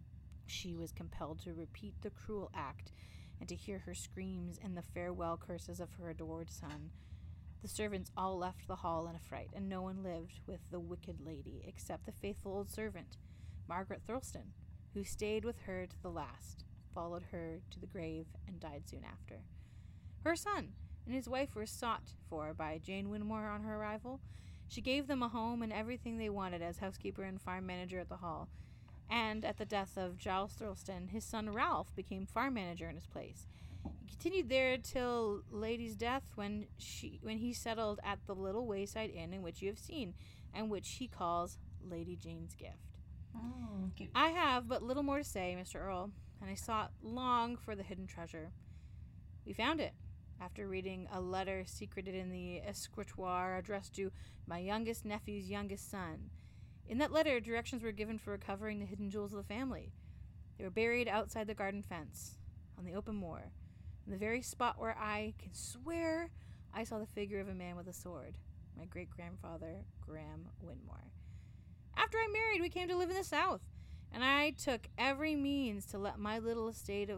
she was compelled to repeat the cruel act and to hear her screams and the farewell curses of her adored son. The servants all left the hall in a fright, and no one lived with the wicked lady except the faithful old servant, Margaret Thirlston, who stayed with her to the last, followed her to the grave, and died soon after. Her son and his wife were sought for by Jane Winmore on her arrival. She gave them a home and everything they wanted as housekeeper and farm manager at the hall. And at the death of Giles Thirlston, his son Ralph became farm manager in his place. He continued there till Lady's death, when he settled at the little wayside inn in which you have seen, and which he calls Lady Jane's Gift. Oh, cute. I have but little more to say, Mr. Earl, and I sought long for the hidden treasure. We found it, after reading a letter secreted in the escritoire addressed to my youngest nephew's youngest son. In that letter, directions were given for recovering the hidden jewels of the family. They were buried outside the garden fence, on the open moor, in the very spot where I can swear I saw the figure of a man with a sword, my great-grandfather, Graham Winmore. After I married, we came to live in the south, and I took every means to let my little estate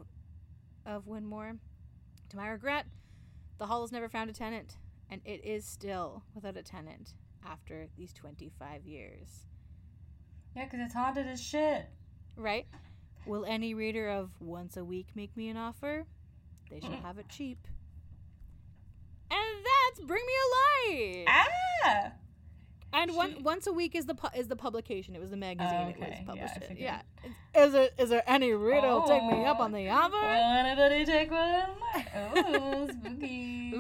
of Winmore. To my regret, the hall has never found a tenant, and it is still without a tenant after these 25 years. Yeah, because it's haunted as shit. Right? Will any reader of Once a Week make me an offer? They shall have it cheap. And that's Bring Me a Light! Ah! And Once a Week is the publication. It was the magazine that was published. Yeah. Is there any reader who'll take me up on the offer? Will anybody take one? Oh, spooky.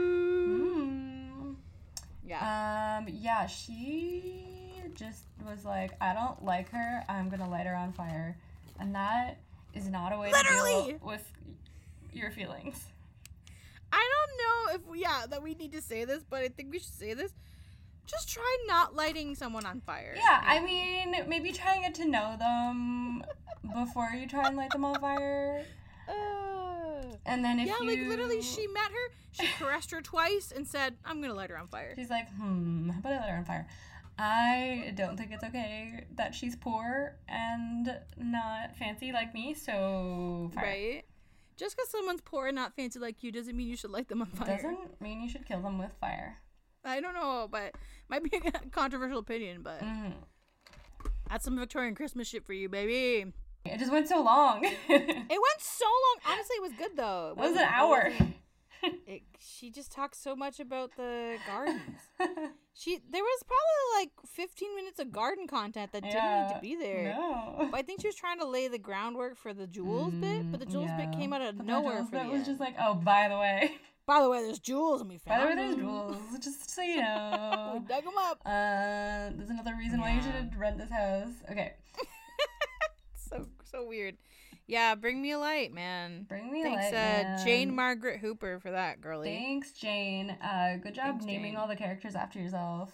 Ooh. Yeah. Yeah, she just was like, I don't like her. I'm going to light her on fire. And that is not a way to deal with your feelings. I don't know that we need to say this, but I think we should say this. Just try not lighting someone on fire. Yeah, I mean, maybe try and get to know them before you try and light them on fire. And then if you... like literally she met her, she caressed her twice and said, I'm going to light her on fire. She's like, how about I light her on fire? I don't think it's okay that she's poor and not fancy like me, so fire. Right? Just because someone's poor and not fancy like you doesn't mean you should light them on fire. Doesn't mean you should kill them with fire. I don't know, but might be a controversial opinion, but that's some Victorian Christmas shit for you, baby. It just went so long. It went so long. Honestly, it was good, though. It was an hour. She just talks so much about the gardens. There was probably like 15 minutes of garden content that didn't need to be there. No. But I think she was trying to lay the groundwork for the jewels bit, but the jewels bit came out of nowhere for the was just like, oh, by the way, there's jewels and we found them. By the way, there's jewels. Just so you know. We dug them up. There's another reason why you should rent this house. Okay. So weird. Yeah, bring me a light, man. Bring me a light, man. Jane Margaret Hooper for that, girly. Thanks, Jane. Good job naming all the characters after yourself.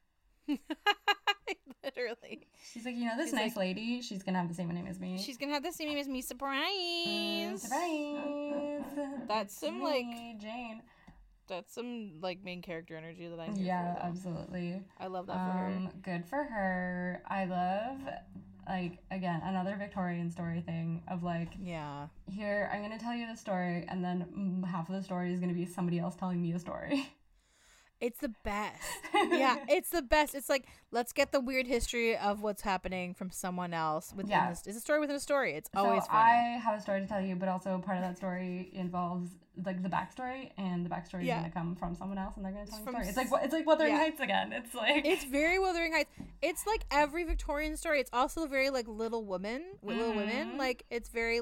Literally. She's like, this nice lady, she's gonna have the same name as me. She's gonna have the same name as me. Surprise! Surprise! That's some, Jane. That's some, main character energy that I need. Yeah, absolutely. I love that for her. Good for her. I love... again, another Victorian story thing of here, I'm going to tell you the story, and then half of the story is going to be somebody else telling me a story. It's the best. Yeah, it's the best. It's like, let's get the weird history of what's happening from someone else within this. It's a story within a story. It's always funny. I have a story to tell you, but also part of that story involves the backstory, and the backstory is going to come from someone else, and they're going to tell you the story. It's like Wuthering Heights again. It's very Wuthering Heights. It's like every Victorian story. It's also very Little Women with Little Women. It's very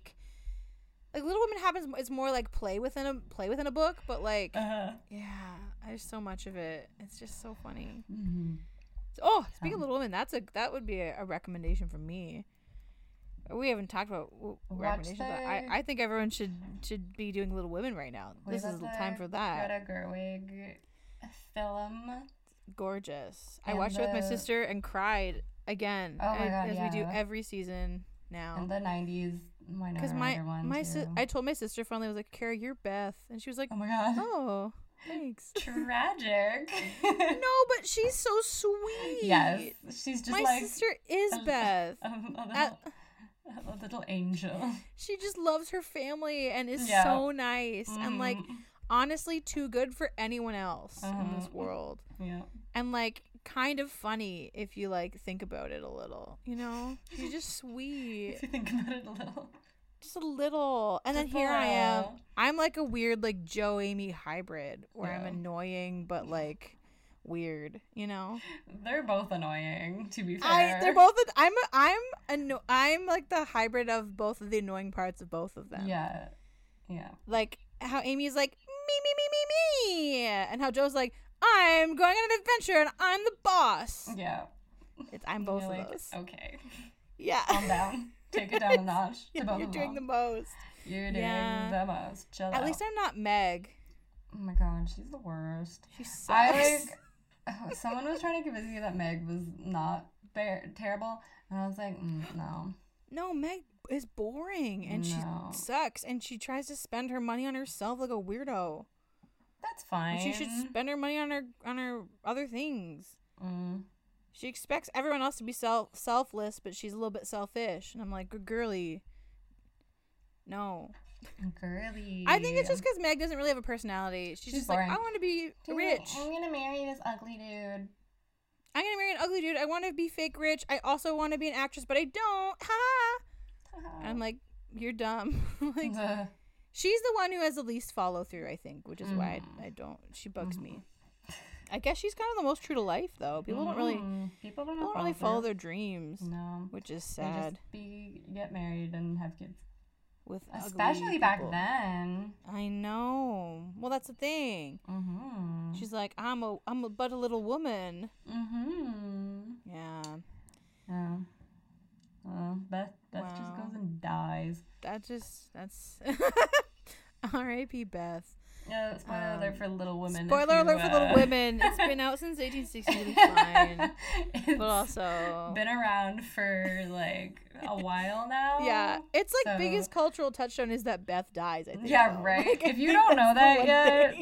Little Women happens. It's more play within a book, but there's so much of it. It's just so funny. Mm-hmm. Speaking of Little Women, that would be a recommendation from me. We haven't talked about recommendations, but I think everyone should be doing Little Women right now. This is the time for that. Greta Gerwig film. Gorgeous. I watched it with my sister and cried again. Oh my God, as we do every season now. In the 90s. Because I told my sister finally, I was like, Kara, you're Beth. And she was like, oh my God. Oh, thanks. Tragic. No, but she's so sweet. Yes. She's just my sister is Beth. A little angel. She just loves her family and is so nice. And honestly, too good for anyone else in this world. Yeah. And kind of funny if you think about it a little, she's just sweet. If you think about it a little, just a little. And then here I am, I'm a weird Joe Amy hybrid where I'm annoying but weird, they're both annoying, to be fair. They're both I'm the hybrid of both of the annoying parts of both of them. Yeah how Amy's me, and how Joe's I'm going on an adventure and I'm the boss. Yeah. I'm both of those. Okay. Yeah. Calm down. Take it down a notch. You're doing the most. You're doing the most. Chill out. At least I'm not Meg. Oh my God, she's the worst. She sucks. Someone was trying to convince me that Meg was not terrible, and I was like, no. No, Meg is boring, and she sucks, and she tries to spend her money on herself like a weirdo. That's fine. And she should spend her money on her other things. She expects everyone else to be selfless, but she's a little bit selfish. And I'm like, girly. No. Girly. I think it's just because Meg doesn't really have a personality. She's just boring. I want to be rich. I'm going to marry this ugly dude. I'm going to marry an ugly dude. I want to be fake rich. I also want to be an actress, but I don't. Ha! And I'm like, you're dumb. She's the one who has the least follow through, I think, which is why I don't. She bugs me. I guess she's kind of the most true to life, though. People don't really follow their dreams. No, which is sad. They just get married and have kids. With especially back then. I know. Well, that's the thing. She's like, I'm but a little woman. Yeah. Yeah. Beth just goes and dies. That's R.I.P. Beth. Yeah, spoiler alert for Little Women. Spoiler alert for Little Women. It's been out since 1860. It'll be fine. But also been around for a while now. Yeah, it's biggest cultural touchstone is that Beth dies. I think. Yeah, though. Right. If you don't know that yet,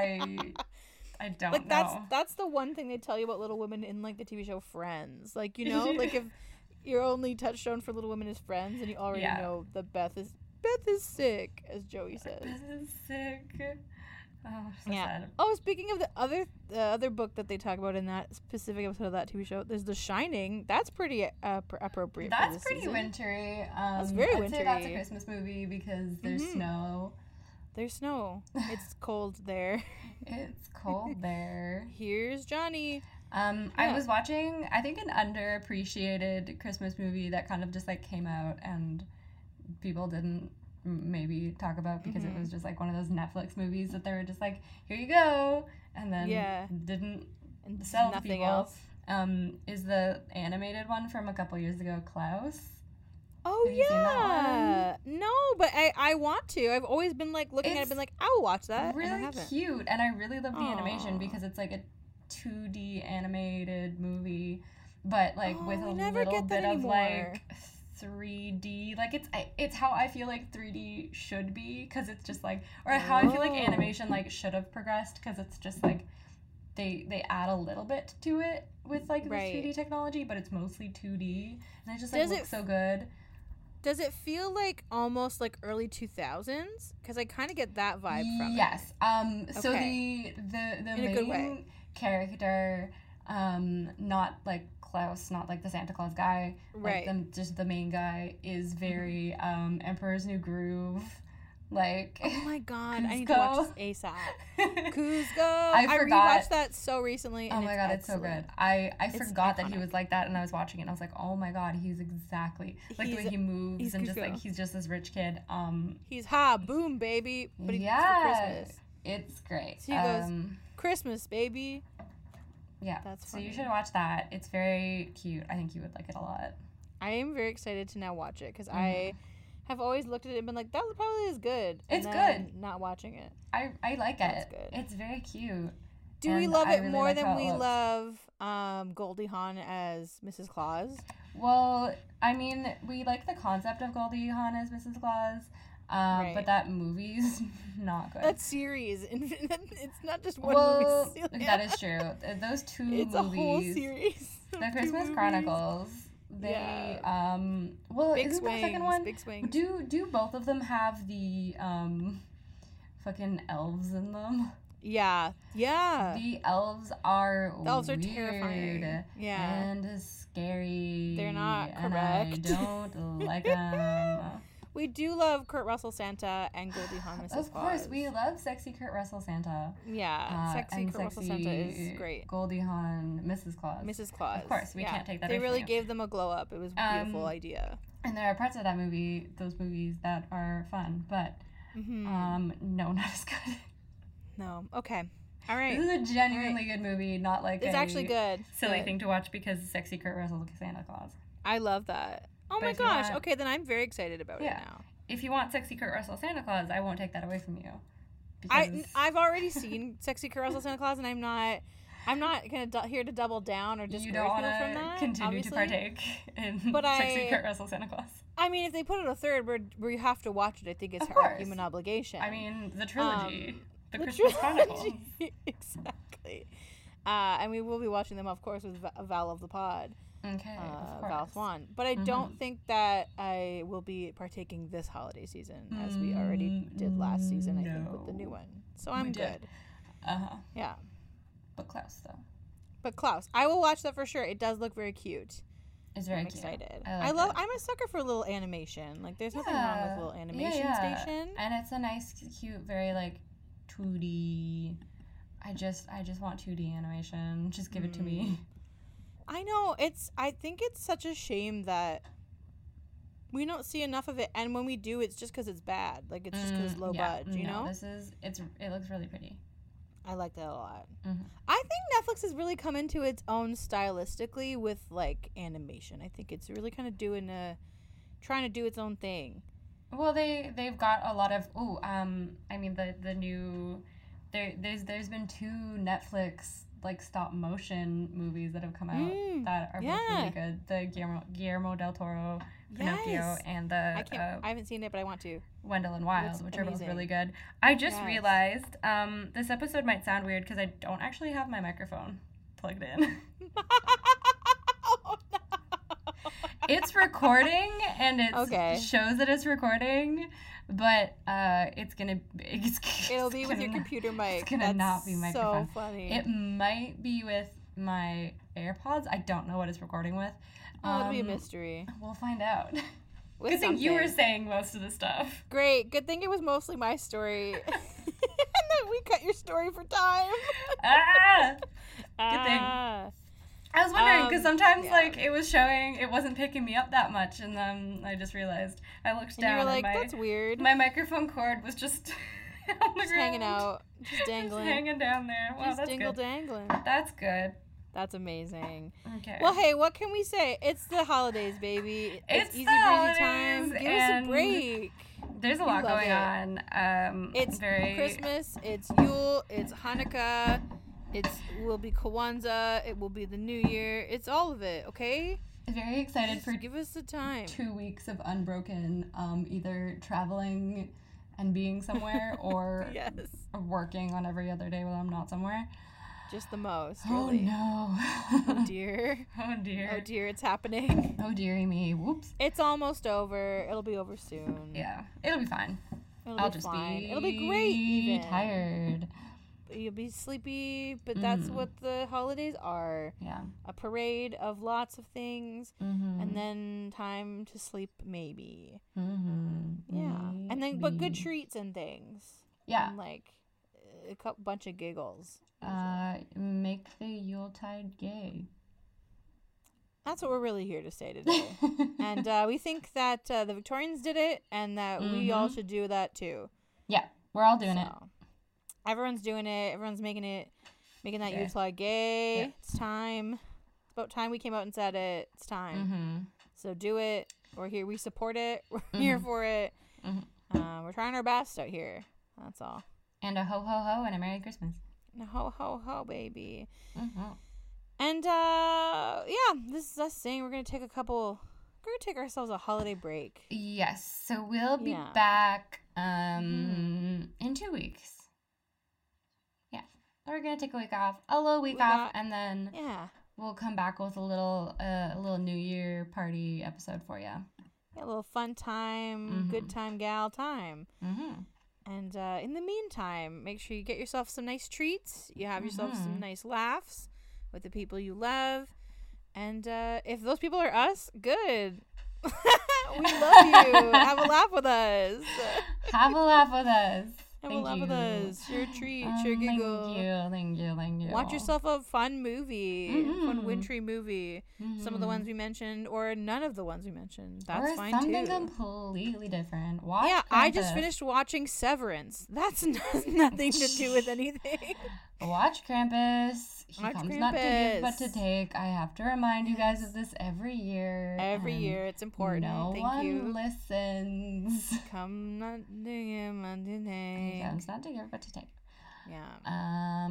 I don't know. That's the one thing they tell you about Little Women in the TV show Friends. If your only touchstone for Little Women is Friends, and you already know that Beth is sick, as Joey says. Beth is sick. Oh, so sad. Oh, speaking of the other book that they talk about in that specific episode of that TV show, there's The Shining. That's pretty appropriate. That's for this pretty season. Wintry. That's very wintry. I'd say that's a Christmas movie because there's snow. There's snow. It's cold there. It's cold there. Here's Johnny. I was watching, I think, an underappreciated Christmas movie that kind of just like came out and people didn't maybe talk about because it was just like one of those Netflix movies that they were just like, here you go, and then didn't sell to people. Else. Is the animated one from a couple years ago, Klaus? Oh, have you seen that one? No, but I want to. I've always been like looking at it, been like, I'll watch that. Really cute, and I really love the animation because it's like a 2D animated movie, but like with a little bit of like 3D. Like it's how I feel like 3D should be, because it's just like, or how I feel like animation like should have progressed, because it's just like they add a little bit to it with like the 3D technology, but it's mostly 2D, and it just like looks so good. Does it feel like almost like early 2000s? Because I kind of get that vibe from it. Yes. So the main character, not like Klaus, not like the Santa Claus guy, like just the main guy, is very Emperor's New Groove. Like, oh my god, Kuzco. I need to watch this ASAP. Cusco. I rewatched that so recently. And oh my god, it's so good. I forgot that he was like that, and I was watching it and I was like, oh my god, he's exactly like the way he moves, and just like he's just this rich kid. He's boom baby, but he's for Christmas. It's great. So he goes, Christmas baby. Yeah, that's funny. So you should watch that. It's very cute. I think you would like it a lot. I am very excited to now watch it, because I have always looked at it and been like, that probably is good. It's good. Not watching it. I like it. Good. It's very cute. Do we love it really more than we love Goldie Hawn as Mrs. Claus? Well, I mean, we like the concept of Goldie Hawn as Mrs. Claus, but that movie's not good. That series, it's not just one movie. Celia. That is true. Those two movies. It's a whole series. The Christmas Chronicles. They big isn't swings, the second one? Big swings. Do both of them have the fucking elves in them? Yeah. The elves are weird, terrifying. Yeah. And scary. They're not correct. And I don't like them. We do love Kurt Russell Santa and Goldie Hawn Mrs. Claus. Of course, we love sexy Kurt Russell Santa. Yeah, sexy Kurt Russell Santa is great. Goldie Hawn Mrs. Claus. Mrs. Claus. Of course, we can't take that away. They really gave them a glow up. It was a beautiful idea. And there are parts of that movie, those movies, that are fun, but no, not as good. No. Okay. All right. This is a genuinely good movie, not like it's actually good. Silly thing to watch because sexy Kurt Russell Santa Claus. I love that. Oh my gosh. Okay, then I'm very excited about it now. If you want sexy Kurt Russell Santa Claus, I won't take that away from you. I've already seen sexy Kurt Russell Santa Claus, and I'm not here to double down or discourage people from that. Continue to partake in sexy Kurt Russell Santa Claus. I mean, if they put it a third where you have to watch it, I think it's our human obligation. I mean, the trilogy, the Christmas Chronicles. Exactly. And we will be watching them, of course, with Val of the Pod. Okay, of course. Val Swan. But I don't think that I will be partaking this holiday season, as we already did last season, I think, with the new one. So I'm good. Yeah. But Klaus, though. But Klaus. I will watch that for sure. It does look very cute. It's very I'm cute. Excited. I'm a sucker for a little animation. Like, there's nothing wrong with a little animation station. And it's a nice, cute, very, like, 2D. I just want 2D animation. Just give it to me. I know. I think it's such a shame that we don't see enough of it, and when we do, it's just because it's bad. Like, it's just because it's low budge, you know? It looks really pretty. I like that a lot. I think Netflix has really come into its own stylistically with, like, animation. I think it's really kind of trying to do its own thing. Well, they've got a lot of I mean the new there's been 2 Netflix like stop motion movies that have come out that are both really good. The Guillermo del Toro Pinocchio and the I haven't seen it, but I want to. Wendell and Wild, which are both really good. I just realized this episode might sound weird because I don't actually have my microphone plugged in. Oh, no. It's recording and it shows that it's recording, but it'll be with your computer mic. It's gonna not be microphone. So funny. It might be with my AirPods. I don't know what it's recording with. It'll be a mystery. We'll find out. Good thing you were saying most of the stuff. Great. Good thing it was mostly my story. And that we cut your story for time. Good thing. I was wondering, because sometimes, like, it was showing, it wasn't picking me up that much, and then I just realized, I looked down, you were like, that's weird. My microphone cord was just on the ground. Hanging out. Just dangling. Just hanging down there. Wow, that's dingle dangling. That's good. That's amazing. Okay. Well, hey, what can we say? It's the holidays, baby. It's easy breezy time. Give us a break. There's a lot going on. It's Christmas. It's Yule. It's Hanukkah. Will be Kwanzaa. It will be the New Year. It's all of it. Okay. Very excited for. Give us the time. 2 weeks of unbroken, either traveling and being somewhere or yes. working on every other day while I'm not somewhere. Just the most, really. Oh, no. Oh, dear. Oh, dear. Oh, dear, it's happening. Oh, dearie me. Whoops. It's almost over. It'll be over soon. Yeah. It'll be fine. It'll be great, even. Tired. You'll be sleepy, but that's what the holidays are. Yeah. A parade of lots of things, mm-hmm. and then time to sleep, maybe. Mm-hmm. Yeah. And then, but good treats and things. Yeah. And, like, a bunch of giggles. Make the Yuletide gay. That's what we're really here to say today. And we think that the Victorians did it, and that we all should do that too. Yeah, we're all doing it. Everyone's doing it. Everyone's making that Yuletide gay. Yeah. It's time. It's about time we came out and said it. It's time. Mm-hmm. So do it. We're here. We support it. We're here for it. Mm-hmm. We're trying our best out here. That's all. And a ho ho ho and a Merry Christmas. And a ho ho ho, baby. Mm-hmm. And this is us saying we're gonna take ourselves a holiday break. Yes. So we'll be back in 2 weeks. Yeah. We're gonna take a week off, and then we'll come back with a little New Year party episode for you. Yeah, a little fun time, good time, gal time. Mm-hmm. And in the meantime, make sure you get yourself some nice treats. You have yourself some nice laughs with the people you love. And if those people are us, good. We love you. Have a laugh with us. Have a laugh with us. Have a laugh with us. Share a treat. Share a giggle. Thank you. Watch yourself a fun movie. Fun wintry movie. Some of the ones we mentioned, or none of the ones we mentioned. That's fine too. Or something completely different. Watch Krampus. I just finished watching Severance. That's nothing to do with anything. Watch Krampus. He comes not to give but to take. I have to remind you guys of this every year. Every year. It's important. No one listens. Come not to give but to take. He comes not to give but to take. Yeah.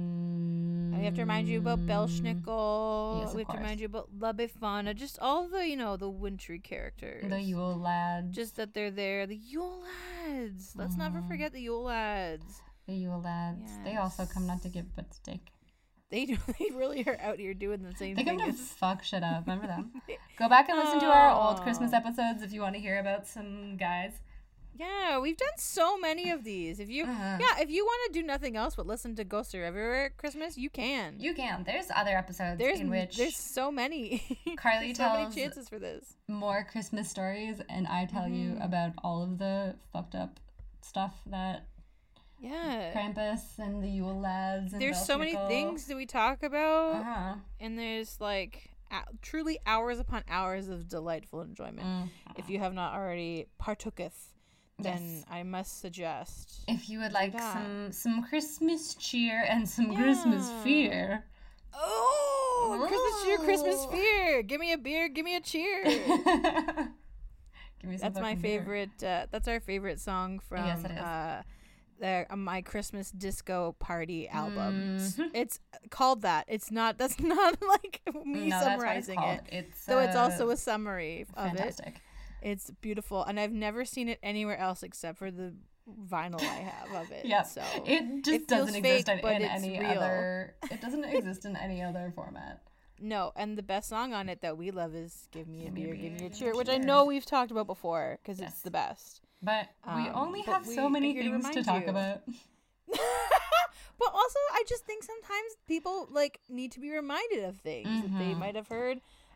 We have to remind you about Belsnickel. Yes, we have to remind you about La Befana. Just all the, the wintry characters. The Yule lads. Just that they're there. The Yule lads. Let's never forget the Yule lads. The Yule lads. Yes. They also come not to give but to take. They really are out here doing the same thing. They come to fuck shit up. Remember them? Go back and listen to our old Christmas episodes if you want to hear about some guys. Yeah, we've done so many of these. If you want to do nothing else but listen to Ghosts Are Everywhere at Christmas, you can. You can. There's other episodes in which there's so many. Carly tells so many chances for this. More Christmas stories, and I tell you about all of the fucked up stuff that Krampus and the Yule lads. And there's so many things that we talk about, and there's truly hours upon hours of delightful enjoyment. If you have not already partooketh. Then I must suggest, if you would like some Christmas cheer and some Christmas fear. Oh, Christmas cheer, Christmas fear. Give me a beer, give me a cheer. Give me some. That's my favorite. That's our favorite song from My Christmas Disco Party album. It's called that. It's not. That's not like me summarizing it. Though it's also a summary of it. It's beautiful, and I've never seen it anywhere else except for the vinyl I have of it. Yeah, so it just doesn't exist in any other. It doesn't exist in any other format. No, and the best song on it that we love is "Give Me a Beer, Give Me a Cheer," which I know we've talked about before because it's the best. But we only have so many things to talk about. But also, I just think sometimes people need to be reminded of things that they might have heard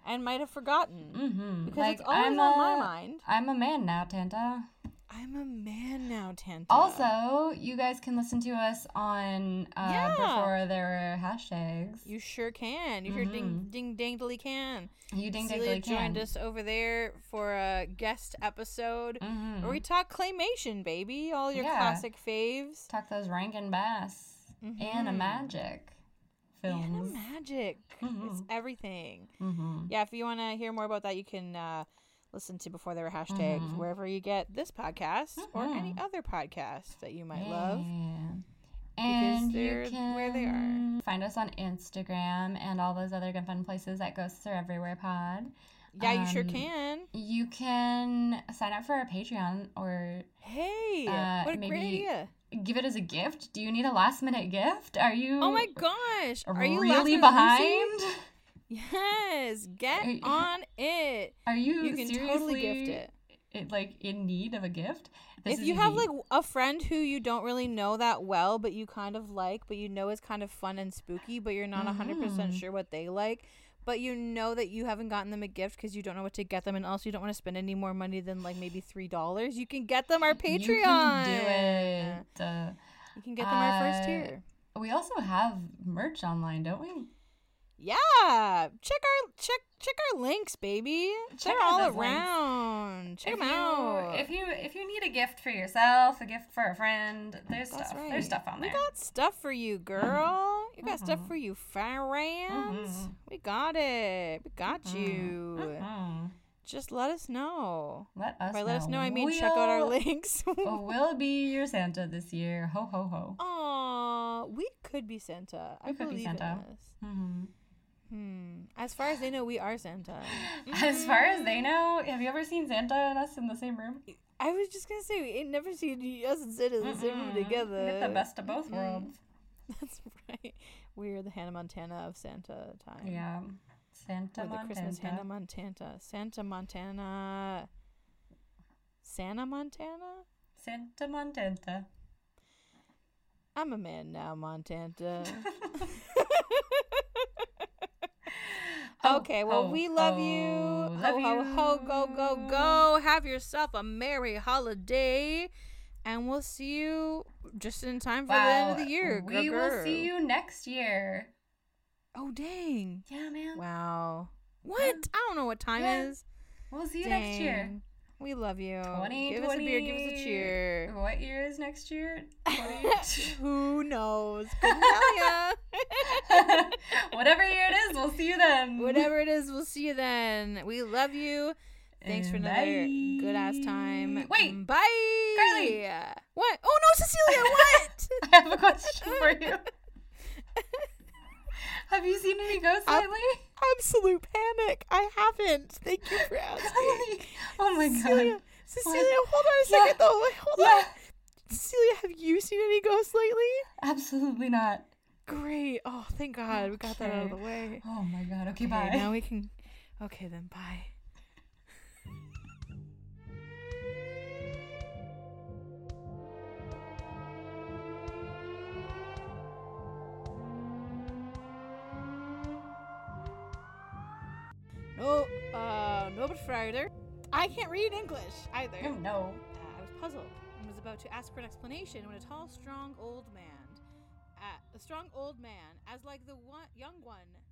and might have forgotten. Because like, it's always on my mind. I'm a man now, Tanta. I'm a man now, Tanta. Also, you guys can listen to us on before there were hashtags. You sure can. You sure ding-dangly can. You ding-dangly Celia joined us over there for a guest episode where we talk claymation, baby. All your classic faves. Talk those Rankin Bass. Animagic films. Animagic. It's everything. Yeah, if you want to hear more about that, you can... listen to Before There Were Hashtags wherever you get this podcast or any other podcast that you might love. And you can where they are. Find us on Instagram and all those other good fun places at Ghosts Are Everywhere Pod. Yeah, you sure can. You can sign up for our Patreon or... Hey, what a great idea. Give it as a gift. Do you need a last minute gift? Are you... Oh my gosh. Are you really behind? Yes, get on it. Are you? You can totally gift it. Like in need of a gift. If you have like a friend who you don't really know that well, but you kind of like, but you know is kind of fun and spooky, but you're not 100% sure what they like, but you know that you haven't gotten them a gift because you don't know what to get them, and also you don't want to spend any more money than like maybe $3. You can get them our Patreon. You can do it. You can get them our first tier. We also have merch online, don't we? Yeah, check our links, baby. They're all around. Check them out. If you need a gift for yourself, a gift for a friend, there's stuff. Right. There's stuff on there. We got stuff for you, girl. You got stuff for you, fans. We got it. We got you. Just let us know. Let us know. By let us know, I mean check out our links. We'll be your Santa this year. Ho, ho, ho. Aw, we could be Santa. I could be Santa. As far as they know, we are Santa. As far as they know, have you ever seen Santa and us in the same room? I was just gonna say, we ain't never seen us and Santa in the same room together. We get the best of both worlds. That's right. We're the Hannah Montana of Santa time. Yeah. Santa Montana. The Christmas Hannah Montana. Santa Montana. Santa Montana? Santa Montana. I'm a man now, Montana. Okay, well, we love you. Ho, ho, go, go, go. Have yourself a merry holiday. And we'll see you just in time for the end of the year. We will see you next year. Oh, dang. Yeah, man. Wow. What? Yeah. I don't know what time is. We'll see you next year. We love you. Give us a beer. Give us a cheer. What year is next year? Who knows? Couldn't tell ya. Whatever year it is, we'll see you then. Whatever it is, we'll see you then. We love you. Thanks for another good-ass time. Wait. Bye. Carly. What? Oh, no, Cecilia, what? I have a question for you. Have you seen any ghosts lately? Absolute panic. I haven't. Thank you for asking. Oh my god. Cecilia, hold on a second though. Hold on. Cecilia, have you seen any ghosts lately? Absolutely not. Great. Oh, thank God. We got that out of the way. Oh my god. Okay, bye. Now we can... Okay, then bye. No, but Friday. I can't read English either. Oh, no. I was puzzled and was about to ask for an explanation when a tall, strong old man, as like the young one,